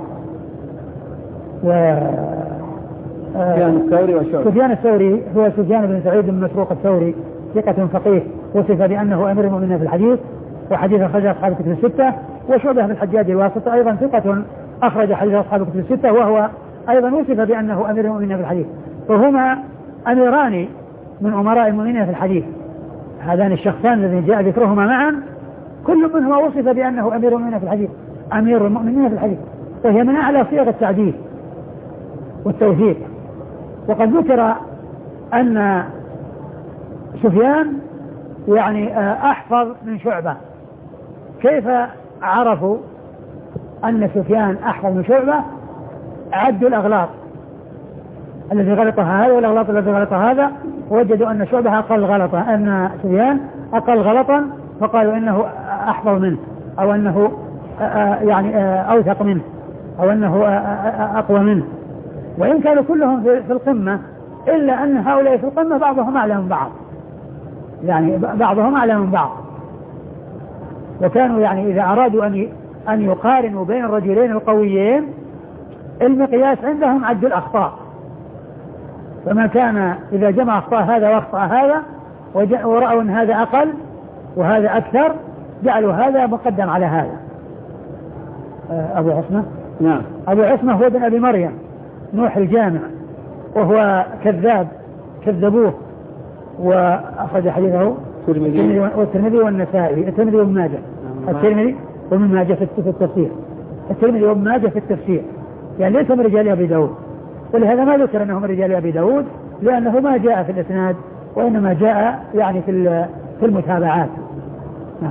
و سفيان الثوري وشعبة. سفيان الثوري هو سفيان بن سعيد بن مسروق الثوري ثقة فقيه وصف بأنه أمير المؤمنين في الحديث وحديث أخرج أصحاب الكتب الستة، وشعبة بن الحجاج الواسطي أيضا ثقة أخرج حديث أصحاب الكتب الستة وهو أيضا وصف بأنه أمير المؤمنين في الحديث، وهما أميران من أمراء المؤمنين في الحديث. هذان الشخصان الذين جاء ذكرهما معا كل منهما وصف بأنه أمير المؤمنين في الحديث أمير المؤمنين في الحديث، وهي من أعلى صيغ التعديل والتوثيق. وقد ذكر أن سفيان يعني أحفظ من شعبة. كيف عرفوا أن سفيان أحفظ من شعبة؟ عدوا الأغلاط الذي غلطها هذا والأغلاط الذي غلطها هذا، ووجدوا أن شعبة أقل غلطة أن سفيان أقل غلطا، فقالوا إنه أحفظ منه أو أنه يعني أوثق منه أو أنه أقوى منه، وإن كانوا كلهم في القمة إلا أن هؤلاء في القمة بعضهم أعلى من بعض، يعني بعضهم أعلى من بعض. وكانوا يعني إذا أرادوا أن أن يقارنوا بين الرجلين القويين المقياس عندهم عد الأخطاء، فما كان إذا جمع أخطاء هذا وأخطاء هذا ورأوا أن هذا أقل وهذا أكثر جعلوا هذا مقدم على هذا. أبو عصمة. نعم. أبو عصمة هو ابن أبي مريم نوح الجامع، وهو كذاب كذبوه وأخرج حديثه والترمذي والنسائي الترمذي وابن ماجه الترمذي وابن ماجه في التفسير الترمذي وابن ماجه في التفسير يعني ليس من رجال أبي داود، ولهذا ما ذكر أنه من رجال أبي داود لأنه ما جاء في الإسناد وإنما جاء يعني في في المتابعات. نعم.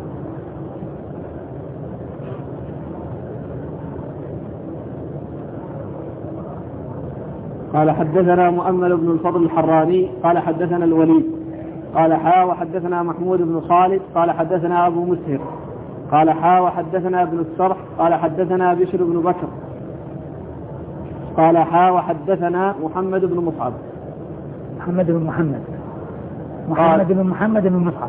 قال حدثنا مؤمل بن الفضل الحراني قال حدثنا الوليد قال حا وحدثنا محمود بن خالد قال حدثنا أبو مسهر قال حا وحدثنا ابن السرح قال حدثنا بشر بن بكر قال حا وحدثنا محمد بن مصعب محمد بن محمد محمد بن محمد بن مصعب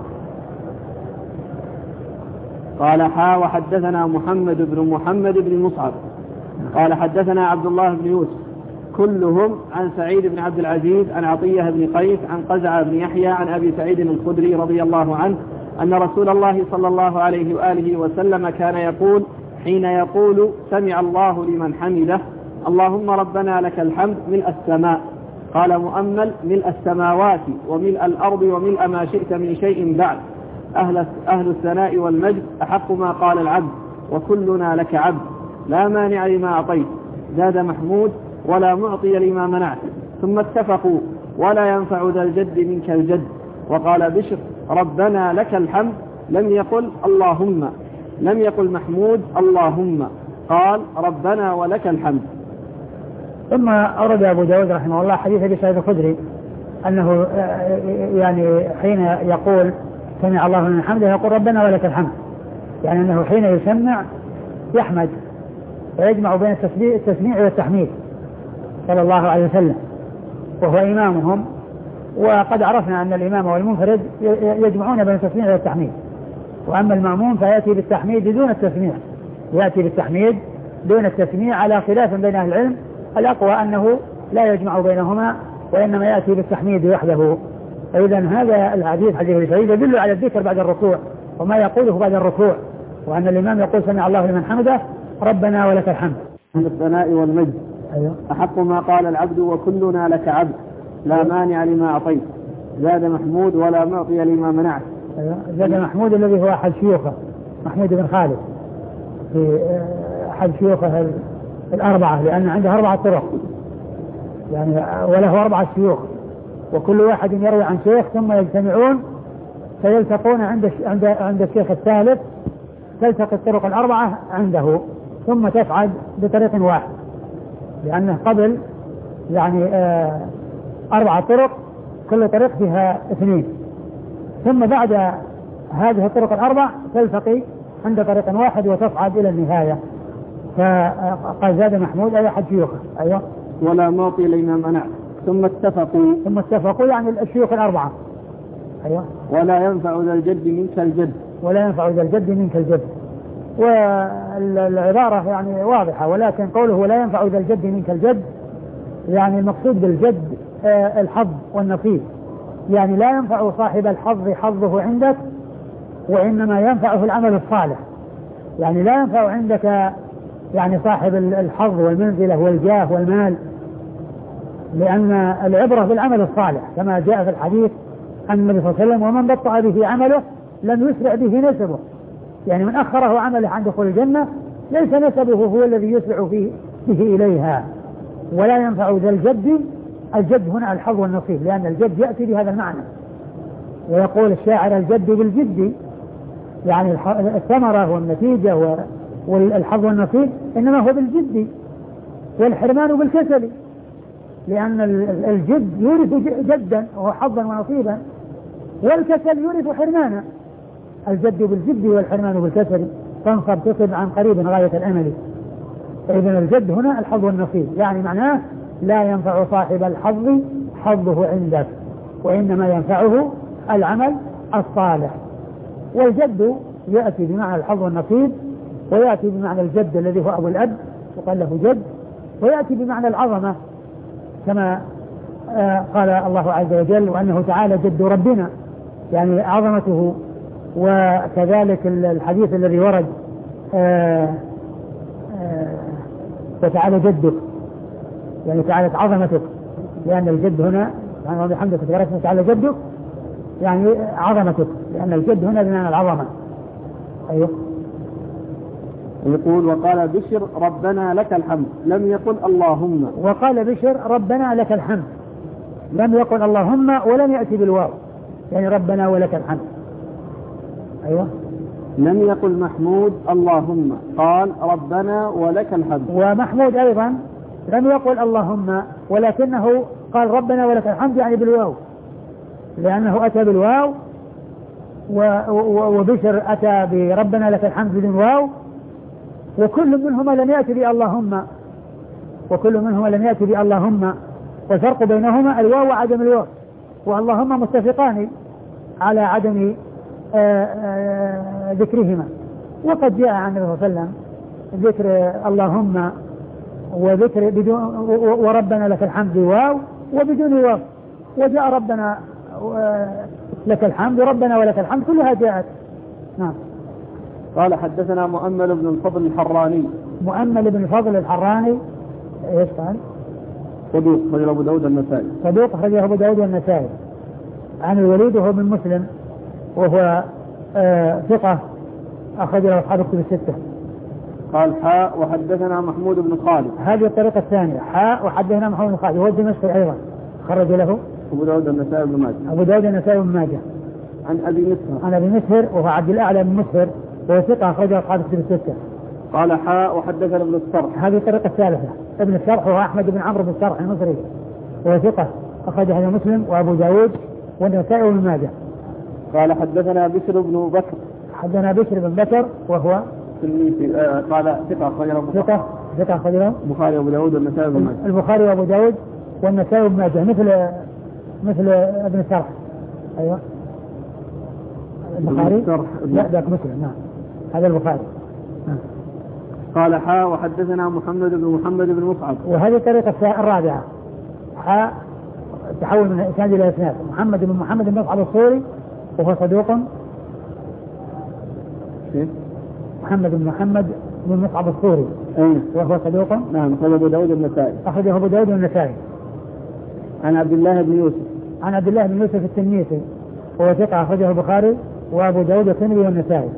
قال حا وحدثنا محمد بن محمد بن مصعب قال حدثنا عبد الله بن يوسف كلهم عن سعيد بن عبد العزيز عن عطية بن قيس عن قزعة بن يحيى عن أبي سعيد الخدري رضي الله عنه أن رسول الله صلى الله عليه وآله وسلم كان يقول حين يقول سمع الله لمن حمده اللهم ربنا لك الحمد ملء السماء، قال مؤمل ملء السماوات وملء الأرض وملء ما شئت من شيء بعد، أهل, أهل الثناء والمجد أحق ما قال العبد وكلنا لك عبد لا مانع لما أعطيت، زاد محمود ولا معطي لما منعت، ثم اتفقوا ولا ينفع ذا الجد منك الجد. وقال بشر ربنا لك الحمد لم يقل اللهم، لم يقل محمود اللهم، قال ربنا ولك الحمد. ثم أورد أبو داود رحمه الله حديث أبي سعيد الخدري أنه يعني حين يقول سمع الله لمن حمده يقول ربنا ولك الحمد، يعني أنه حين يسمع يحمد ويجمع بين التسميع والتحميد صلى الله عليه وسلم وهو إمامهم. وقد عرفنا أن الإمام والمنفرد يجمعون بين التسميع والتحميد، وأما المأموم فيأتي بالتحميد دون التسميع، يأتي بالتحميد دون التسميع على خلاف بين أهل العلم، الأقوى أنه لا يجمع بينهما وإنما يأتي بالتحميد وحده. فإذا هذا الحديث حديث ابي سعيد يدل على الذكر بعد الركوع وما يقوله بعد الركوع، وأن الإمام يقول سمع الله لمن حمده ربنا ولك الحمد. الثناء والمجد أيوه. أحق ما قال العبد وكلنا لك عبد لا مانع لما أعطيت، زاد محمود ولا معطي لما منعت. أيوه. زاد محمود الذي هو أحد شيوخه محمود بن خالد في أحد شيوخه الأربعة، لأن عنده أربعة طرق يعني وله أربعة شيوخ وكل واحد يروي عن شيخ ثم يجتمعون فيلتقون عند عند عند الشيخ الثالث، تلتقي الطرق الأربعة عنده ثم تفعل بطريق واحد، لأنه قبل يعني آه أربعة طرق كل طريق فيها اثنين، ثم بعد هذه الطرق الأربع تلتقي عند طريق واحد وتصعد إلى النهاية. فقال زاد محمود أي أحد شيوخه. أيوة. ولا معطي لما منع، ثم اتفقوا ثم اتفقوا يعني الشيوخ الأربعة. أيوة. ولا ينفع ذا الجد منك الجد، ولا ينفع ذا الجد منك الجد. والعبارة يعني واضحة، ولكن قوله ولا ينفع ذا الجد منك الجد يعني المقصود بالجد آه الحظ والنصيب، يعني لا ينفع صاحب الحظ حظه عندك وإنما ينفعه العمل الصالح، يعني لا ينفع عندك يعني صاحب الحظ والمنزلة والجاه والمال، لأن العبرة بالعمل الصالح كما جاء في الحديث عن النبي صلى الله عليه وسلم ومن بطأ به عمله لم يسرع به نسبه، يعني من أخره عمله عن دخول الجنة ليس نسبه هو الذي يسرع فيه به إليها. ولا ينفع ذا الجد، الجد هنا الحظ والنصيب، لأن الجد يأتي بهذا المعنى، ويقول الشاعر الجد بالجد، يعني الثمرة والنتيجة والحظ والنصيب إنما هو بالجد، والحرمان بالكسل، لأن الجد يورث جدا وهو حظا ونصيبا، والكسل يورث حرمانا. الجد بالجد والحرمان بالكسل، فانصب تصب عن قريب غاية الأمل. فإذن الجد هنا الحظ والنصيب، يعني معناه لا ينفع صاحب الحظ حظه عندك وإنما ينفعه العمل الصالح. والجد يأتي بمعنى الحظ والنصيب، ويأتي بمعنى الجد الذي هو أبو الأب وقال له جد، ويأتي بمعنى العظمة كما آه قال الله عز وجل وأنه تعالى جد ربنا، يعني عظمته. وكذلك الحديث الذي ورد آه آه وتعالى جدك، يعني تعالى عظمتك، لأن الجد هنا سبحانه وبحمدك تعالى جدك يعني عظمتك، لأن الجد هنا بمعنى العظمة. أيوه. يقول وقال بشر ربنا لك الحمد لم يقل اللهم. وقال بشر ربنا لك الحمد لم يقل اللهم ولم يأتي بالواو، يعني ربنا ولك الحمد. أيوة. لم يقل محمود اللهم، قال ربنا ولك الحمد. ومحمود أيضا لم يقل اللهم ولكنه قال ربنا ولك الحمد يعني بالواو، لأنه أتى بالواو، وبشر أتى بربنا لك الحمد بدون واو، وكل منهما لم يأتي باللهم، وكل منهما لم يأتي باللهم، والفرق بينهما الواو وعدم الواو، واللهم متفقان على عدم آآ آآ ذكرهما. وقد جاء عن النبي صلى الله عليه وسلم ذكر اللهم وذكر بدون وربنا لك الحمد واو وبدون واو، وجاء ربنا لك الحمد وربنا ولك الحمد كلها جاءت. نعم. قال حدثنا مؤمل بن الفضل الحراني. مؤمل بن الفضل الحراني ايش قال؟ صدوق أخرجه أبو داود النسائي. صدوق أخرجه أبو داود النسائي. عن الوليد وهو بن مسلم وهو آه ثقة أخرجه أصحاب الكتب الستة. قال حاء وحدثنا محمود بن خالد. هذه الطريقة الثانية حاء وحدثنا محمود بن خالد وهو دمشقي أيضا خرج له أبو داود النسائي بن ماجه. أبو داود النسائي بن ماجه. عن أبي مسهر. عن أبي مسهر وهو عبد الأعلى بن مسهر وهو ثقة أخرجه أصحاب الكتب الستة. قال حاء وحدثنا ابن السرح. هذه الطريقة الثالثة ابن السرح وهو أحمد بن عمرو بن السرح المصري وهو ثقة أخرجه مسلم وأبو داود والنسائي وابن ماجه. قال حدثنا بشر بن بكر. حدثنا بشر بن بكر وهو آه قال ثقة أخرجه ثقة ثقة أخرجه البخاري وأبو داود والنسائي وابن ماجه. البخاري وأبو داود والنسائي وابن ماجه مثل مثل ابن السرح. أيوة البخاري لا ذاك مسلم. نعم هذا البخاري. نعم. قال حاء وحدثنا محمد بن محمد بن مصعب. وهذه الطريقة الرابعة حاء تحول من إسناد إلى إسناد. محمد بن محمد بن مصعب الصوري وهو صدوق. محمد بن محمد بن مصعب الصوري أيه؟ وهو صدوق. نعم أخرجه أبو داود النسائي. أخرجه أبو داود النسائي. عن عبد الله بن يوسف. عن عبد الله بن يوسف التنيسي وهو ثقة أخرجه البخاري وأبو داود والترمذي والنسائي.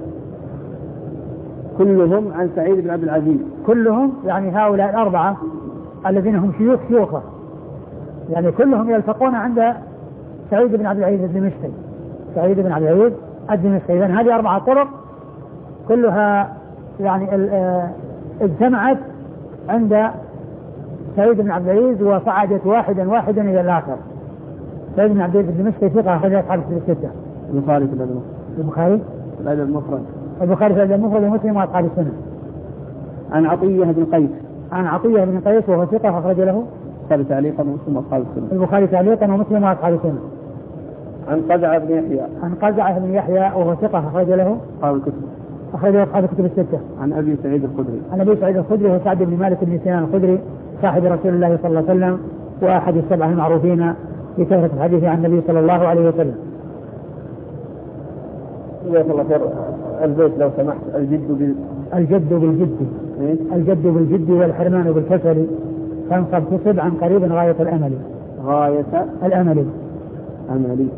كلهم عن سعيد بن عبد العزيز. كلهم يعني هؤلاء الأربعة الذين هم شيوخ شيوخه يعني كلهم يلتقون عند سعيد بن عبد العزيز الدمشقي. سعيد بن عبد العزيز الدمشقي. إذن هذه أربعة طرق كلها يعني اجتمعت عند سعيد بن عبد العزيز وصعدت واحدا واحدا إلى الآخر. سعيد بن عبد العزيز الدمشقي ثقة أخرجه أصحاب الكتب الستة. البخاري في الأدب. البخاري في الأدب المفرد. البخاري في الأدب المفرد ومسلم وأصحاب السنة. عن عطية بن قيس. عن عطية بن قيس وهو ثقة أخرج له البخاري تعليقا ومسلم وأصحاب السنة. البخاري تعليقا ومسلم وأصحاب السنة. عن قزعة بن يحيى. عن قزعة بن يحيى وهو ثقة أخرج له أصحاب الكتب. أخرجه أصحاب الكتب الستة. عن أبي سعيد الخدري. عن أبي سعيد الخدري وهو سعد بن مالك بن سنان الخدري صاحب رسول الله صلى الله عليه وسلم وأحد السبعة المعروفين بكثرة الحديث عن النبي صلى الله عليه وسلم. جزاك الله خير. البيت لو سمحت. الجد بال الجد بالجد. إيه؟ الجد بالجد والحرمان بالكسل فانصب تصب عن قريب غاية الأمل. غاية الأمل. أملي.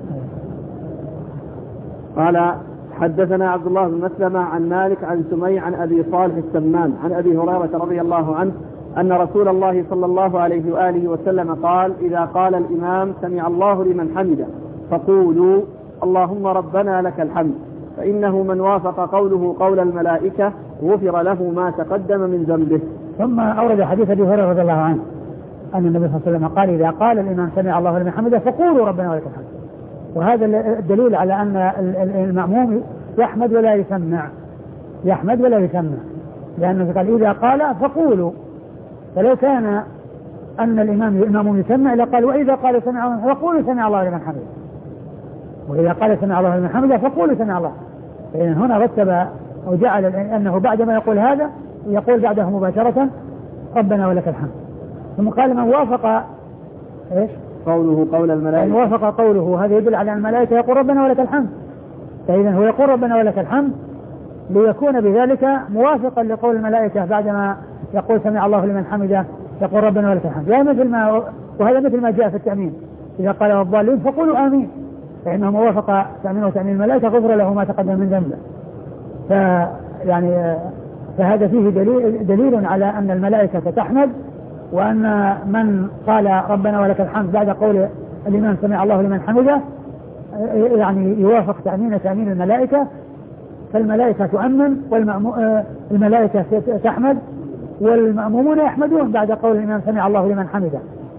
قال حدثنا عبد الله بن مسلمة عن مالك عن سمي عن أبي صالح السمان عن أبي هريرة رضي الله عنه أن رسول الله صلى الله عليه وآله وسلم قال إذا قال الإمام سمع الله لمن حمده فقولوا اللهم ربنا لك الحمد فإنه من وافق قوله قول الملائكة غفر له ما تقدم من ذنبه. ثم أورد حديث أبي هريرة رضي الله عنه أن النبي صلى الله عليه وسلم قال إذا قال الإمام سمع الله لمن حمده فقولوا ربنا ولك الحمد. وهذا الدليل على أن المأموم يحمد ولا يسمع يحمد ولا يسمع لأنه قال إذا قال فقولوا. فلو كان أن الإمام المأموم يسمع لقال وإذا قال سمع الله فقولوا سمع الله لمن حمده وإذا قال سمع الله لمن حمده فقولوا سمع الله. فإن هنا رتب أو جعل أنه بعدما يقول هذا يقول بعده مباشرة ربنا ولك الحمد. ثم قال من وافق إيش قوله قول الملائكة من وافق قوله هذا يدل على الملائكة يقول ربنا ولك الحمد. فإذا هو يقول ربنا ولك الحمد ليكون بذلك موافقا لقول الملائكة بعدما يقول سمع الله لمن حمده يقول ربنا ولك الحمد. يعني مثل ما وهذا مثل ما جاء في التأمين إذا قال الضالين فقولوا آمين فإنه موافق تأمين وتأمين الملائكة غفر له ما تقدم من ذنبه. فيعني فهذا فيه دليل, دليل على أن الملائكة تحمد وأن من قال ربنا ولك الحمد بعد قول الإمام سمع الله لمن حمده يعني يوافق تأمين تأمين الملائكة. فالملائكة تؤمن والملائكة تحمد والمأمومون يحمدون بعد قول الإمام سمع الله لمن حمده.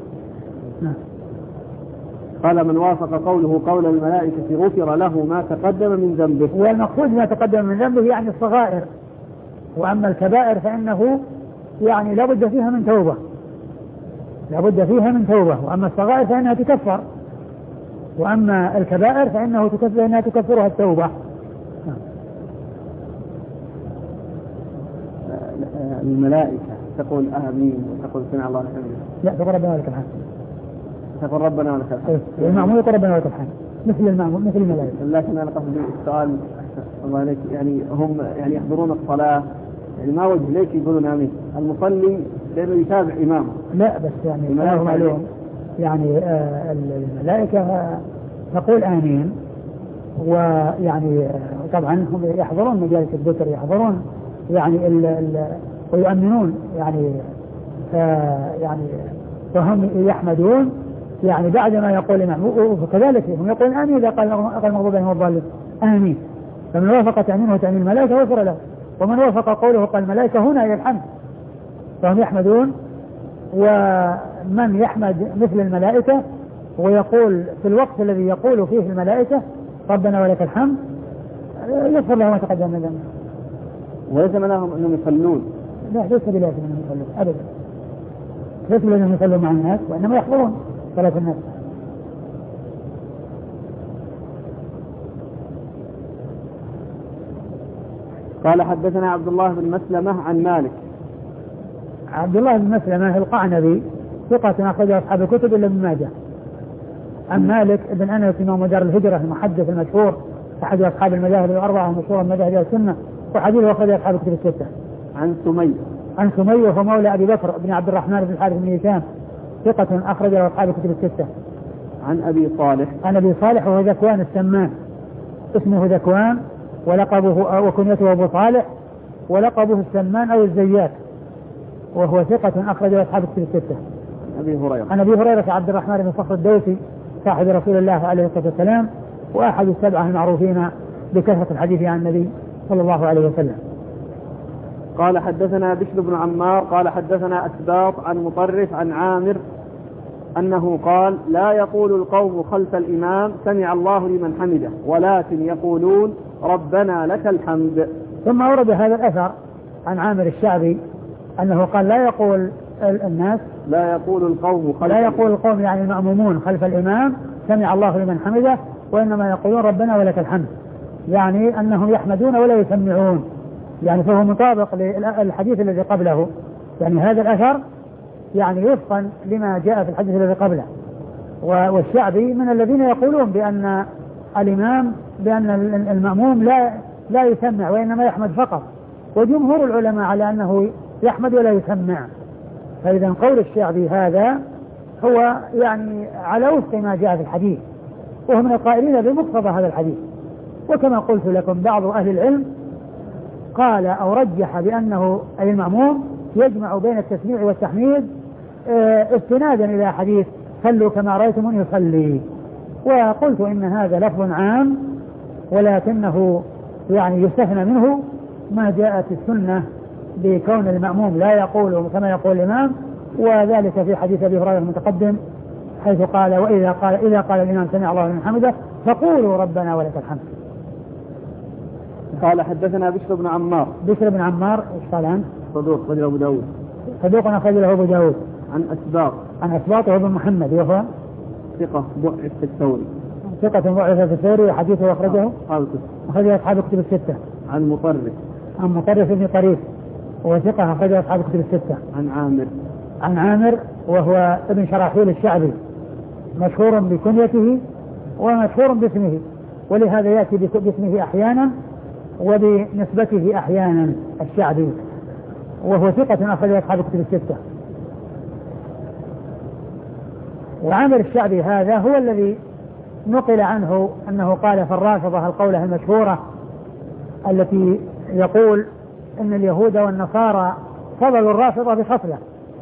قال من وافق قوله قول الملائكة غفر له ما تقدم من ذنبه. والمقصود ما تقدم من ذنبه يعني الصغائر. وأما الكبائر فإنه يعني لا بد فيها من توبة لا بد فيها من توبة. وأما الصغائر فإنها تكفر وأما الكبائر فإنه تكفر إنها تكفرها التوبة. الملائكة تقول آمين وتقول سمع الله لمن حمده؟ لا تقول ربنا ولك الحمد. تقول ربنا ولك الحمد. إيه المأمون يقول ربنا ولك الحمد مثل المأمون مثل الملائكة. لكن أنا قصدي السؤال الله عليك يعني هم يعني يحضرون الصلاة يعني ما وجه ليش يقولون آمين؟ المصلي لأنه يتابع إمامه. لا بس يعني الملائكة معلوم يعني آه الملائكة تقول آمين ويعني طبعا هم يحضرون مجالس الذكر يحضرون يعني ال ال ويؤمنون يعني آه يعني فهم يحمدون يعني بعد ما يقول الإمام وكذلك هم يقولون آمين إذا قال المغضوب عليهم والضالين آمين. فمن وافق تأمينه تأمين الملائكة غفر له ومن وافق قوله قال الملائكة هنا إلى الحمد فهم يحمدون. ومن يحمد مثل الملائكة ويقول في الوقت الذي يقول فيه الملائكة ربنا ولك الحمد يغفر له ما تقدم من ذنبه. وليس منهم أنهم يصلون. لا ليس بلازم أنهم يصلون أبدا ليس بلازم أنهم يصلون مع الناس وإنما يحضرون صلاة الناس. قال حدثنا عبد الله بن مسلمة عن مالك. عبد الله بن مسلمة القعنبي ثقة أخرج أصحاب الكتب إلا ابن ماجه. عن مالك بن أنس إمام دار الهجرة المحدث المشهور أحد أصحاب المذاهب الأربعة المشهورة من مذاهب السنة وحديثه أخرج أصحاب الكتب الستة. عن سمي عن سمي وهو مولى أبي بكر بن عبد الرحمن بن الحارث بن هشام ثقة أخرج أصحاب الكتب الستة. عن أبي صالح عن أبي صالح وهو ذكوان السمان اسمه ذكوان ولقبه وكنيته أبو صالح ولقبه السمان أو الزيات وهو ثقة أخرج أصحاب الكتب الستة. أبي هريرة عن أبي هريرة عبد الرحمن بن صخر الدوسي صاحب رسول الله عليه الصلاة والسلام وأحد السبعة المعروفين بكثرة الحديث عن النبي صلى الله عليه وسلم. قال حدثنا بشر بن عمار قال حدثنا أسباط عن مطرف عن عامر أنه قال لا يقول القوم خلف الإمام سمع الله لمن حمده ولكن يقولون ربنا لك الحمد. ثم أورد هذا الأثر عن عامر الشعبي أنه قال لا يقول الناس لا يقول القوم خلف لا يقول القوم يعني المأمومون خلف الإمام سمع الله لمن حمده وإنما يقولون ربنا ولك الحمد يعني أنهم يحمدون ولا يسمعون يعني فهو مطابق للحديث الذي قبله يعني هذا الأثر يعني وفقا لما جاء في الحديث الذي قبله. والشعبي من الذين يقولون بأن الإمام بأن المأموم لا لا يسمع وإنما يحمد فقط وجمهور العلماء على أنه يحمد ولا يسمع. فإذا قول الشعبي هذا هو يعني على وفق ما جاء في الحديث وهو من القائلين بمقتضى هذا الحديث. وكما قلت لكم بعض أهل العلم قال أو رجح بأنه أي المأموم يجمع بين التسميع والتحميد استنادا إلى حديث صلوا كما رأيتموني يصلي. وقلت إن هذا لفظ عام ولكنه يعني يستثنى منه ما جاءت السنة بكون المأموم لا يقول كما يقول الإمام وذلك في حديث أبي هريرة المتقدم حيث قال وإذا قال إذا قال الإمام سمع الله لمن حمده فقولوا ربنا ولك الحمد. قال حدثنا بشر بن عمار. بشر بن عمار ايش قال عنه؟ صدوق رجل أبو داود. صدوق أخرج له أبو داود. عن أسباط. عن أسباط وابن محمد وهو ثقة ضعف في الثوري. ثقة ضعف في الثوري وحديثه أخرجه أخرجه أصحاب الكتب الستة. عن مطرف. عن مطرف بن طريف وهو ثقة أخرجه أصحاب الكتب الستة. عن عامر. عن عامر وهو ابن شراحيل الشعبي مشهور بكنيته ومشهور باسمه ولهذا يأتي باسمه أحيانا وبنسبته أحيانا الشعبي وهو ثقة أخرج أصحاب الكتب الستة. وعامر الشعبي هذا هو الذي نقل عنه أنه قال في الرافضة القولة المشهورة التي يقول أن اليهود والنصارى فضلوا الرافضة بخصلة.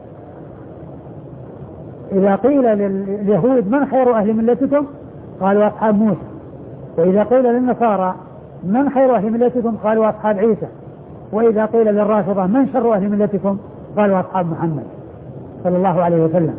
إذا قيل لليهود من خير أهل ملتكم قالوا أصحاب موسى وإذا قيل للنصارى من خير أهل ملتكم قالوا أصحاب عيسى وإذا قيل للرافضة من شر أهل ملتكم قالوا أصحاب محمد صلى الله عليه وسلم.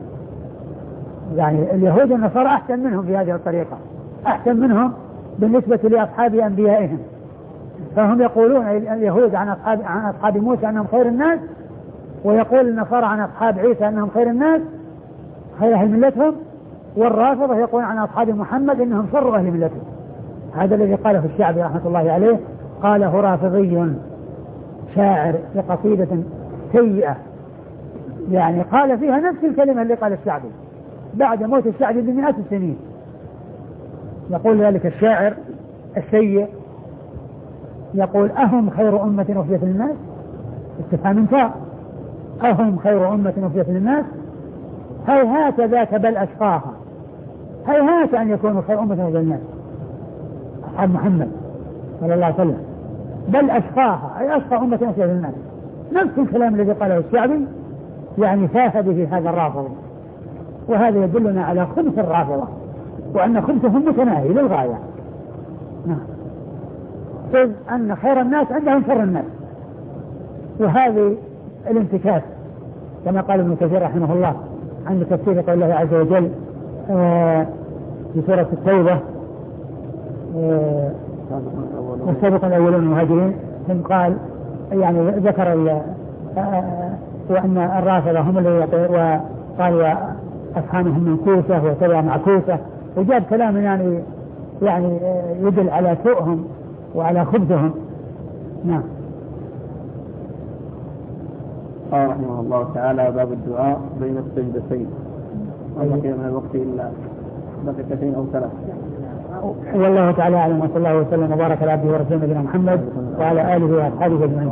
يعني اليهود والنصارى أحسن منهم في هذه الطريقة أحسن منهم بالنسبة لأصحاب أنبيائهم. فهم يقولون اليهود عن أصحاب, عن أصحاب موسى أنهم خير الناس ويقول النصارى عن أصحاب عيسى أنهم خير الناس خير أهل ملتهم والرافضة يقول عن أصحاب محمد أنهم شر أهل ملتهم. هذا الذي قاله في الشعبي رحمة الله عليه قاله رافضي شاعر في قصيدة سيئة يعني قال فيها نفس الكلمة اللي قال الشعبي بعد موت الشعبي بمئات السنين. يقول ذلك الشاعر السيء، يقول أهم خير أمة أخرجت للناس؟ استفهام انكار. أهم خير أمة أخرجت للناس؟ هيهات ذاك بل أشقاها. هيهات أن يكونوا خير أمة أخرجت للناس أصحاب محمد صلى الله عليه وسلم، بل أشقاها أي أشقى أمة أخرجت للناس. نفس الكلام الذي قاله الشعبي يعني فاه به هذا الرافض. وهذا يدلنا على خبث الرافضة وأن خبثهم متناهي للغاية. نعم. إذ أن خير الناس عندهم شر الناس، وهذه الانتكاس كما قال ابن كثير رحمه الله عند تفسير قول الله عز وجل آه في سورة التوبة آه والسابقون الأولون المهاجرين، ثم قال يعني ذكر آه وأن الرافضة هم اللي وقال أفهامهم من كوسة وتبع مع كوسة، وجاب كلام يعني يعني يدل على سوءهم وعلى خبثهم. نعم. قال رحمه الله تعالى باب الدعاء بين السجدتين. ما بقي من الوقت إلا دقيقتين أو ثلاث. والله تعالى أعلم، وصلى الله وسلم وبارك على عبده ورسوله نبينا محمد وعلى آله وأصحابه أجمعين.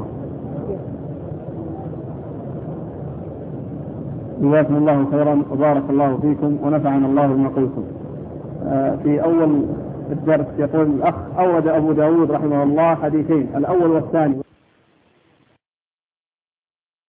جزاكم الله خيرا وبارك الله فيكم ونفعنا الله بما قلتم. في أول الدرس يقول الأخ أورد أبو داود رحمه الله حديثين، الأول والثاني.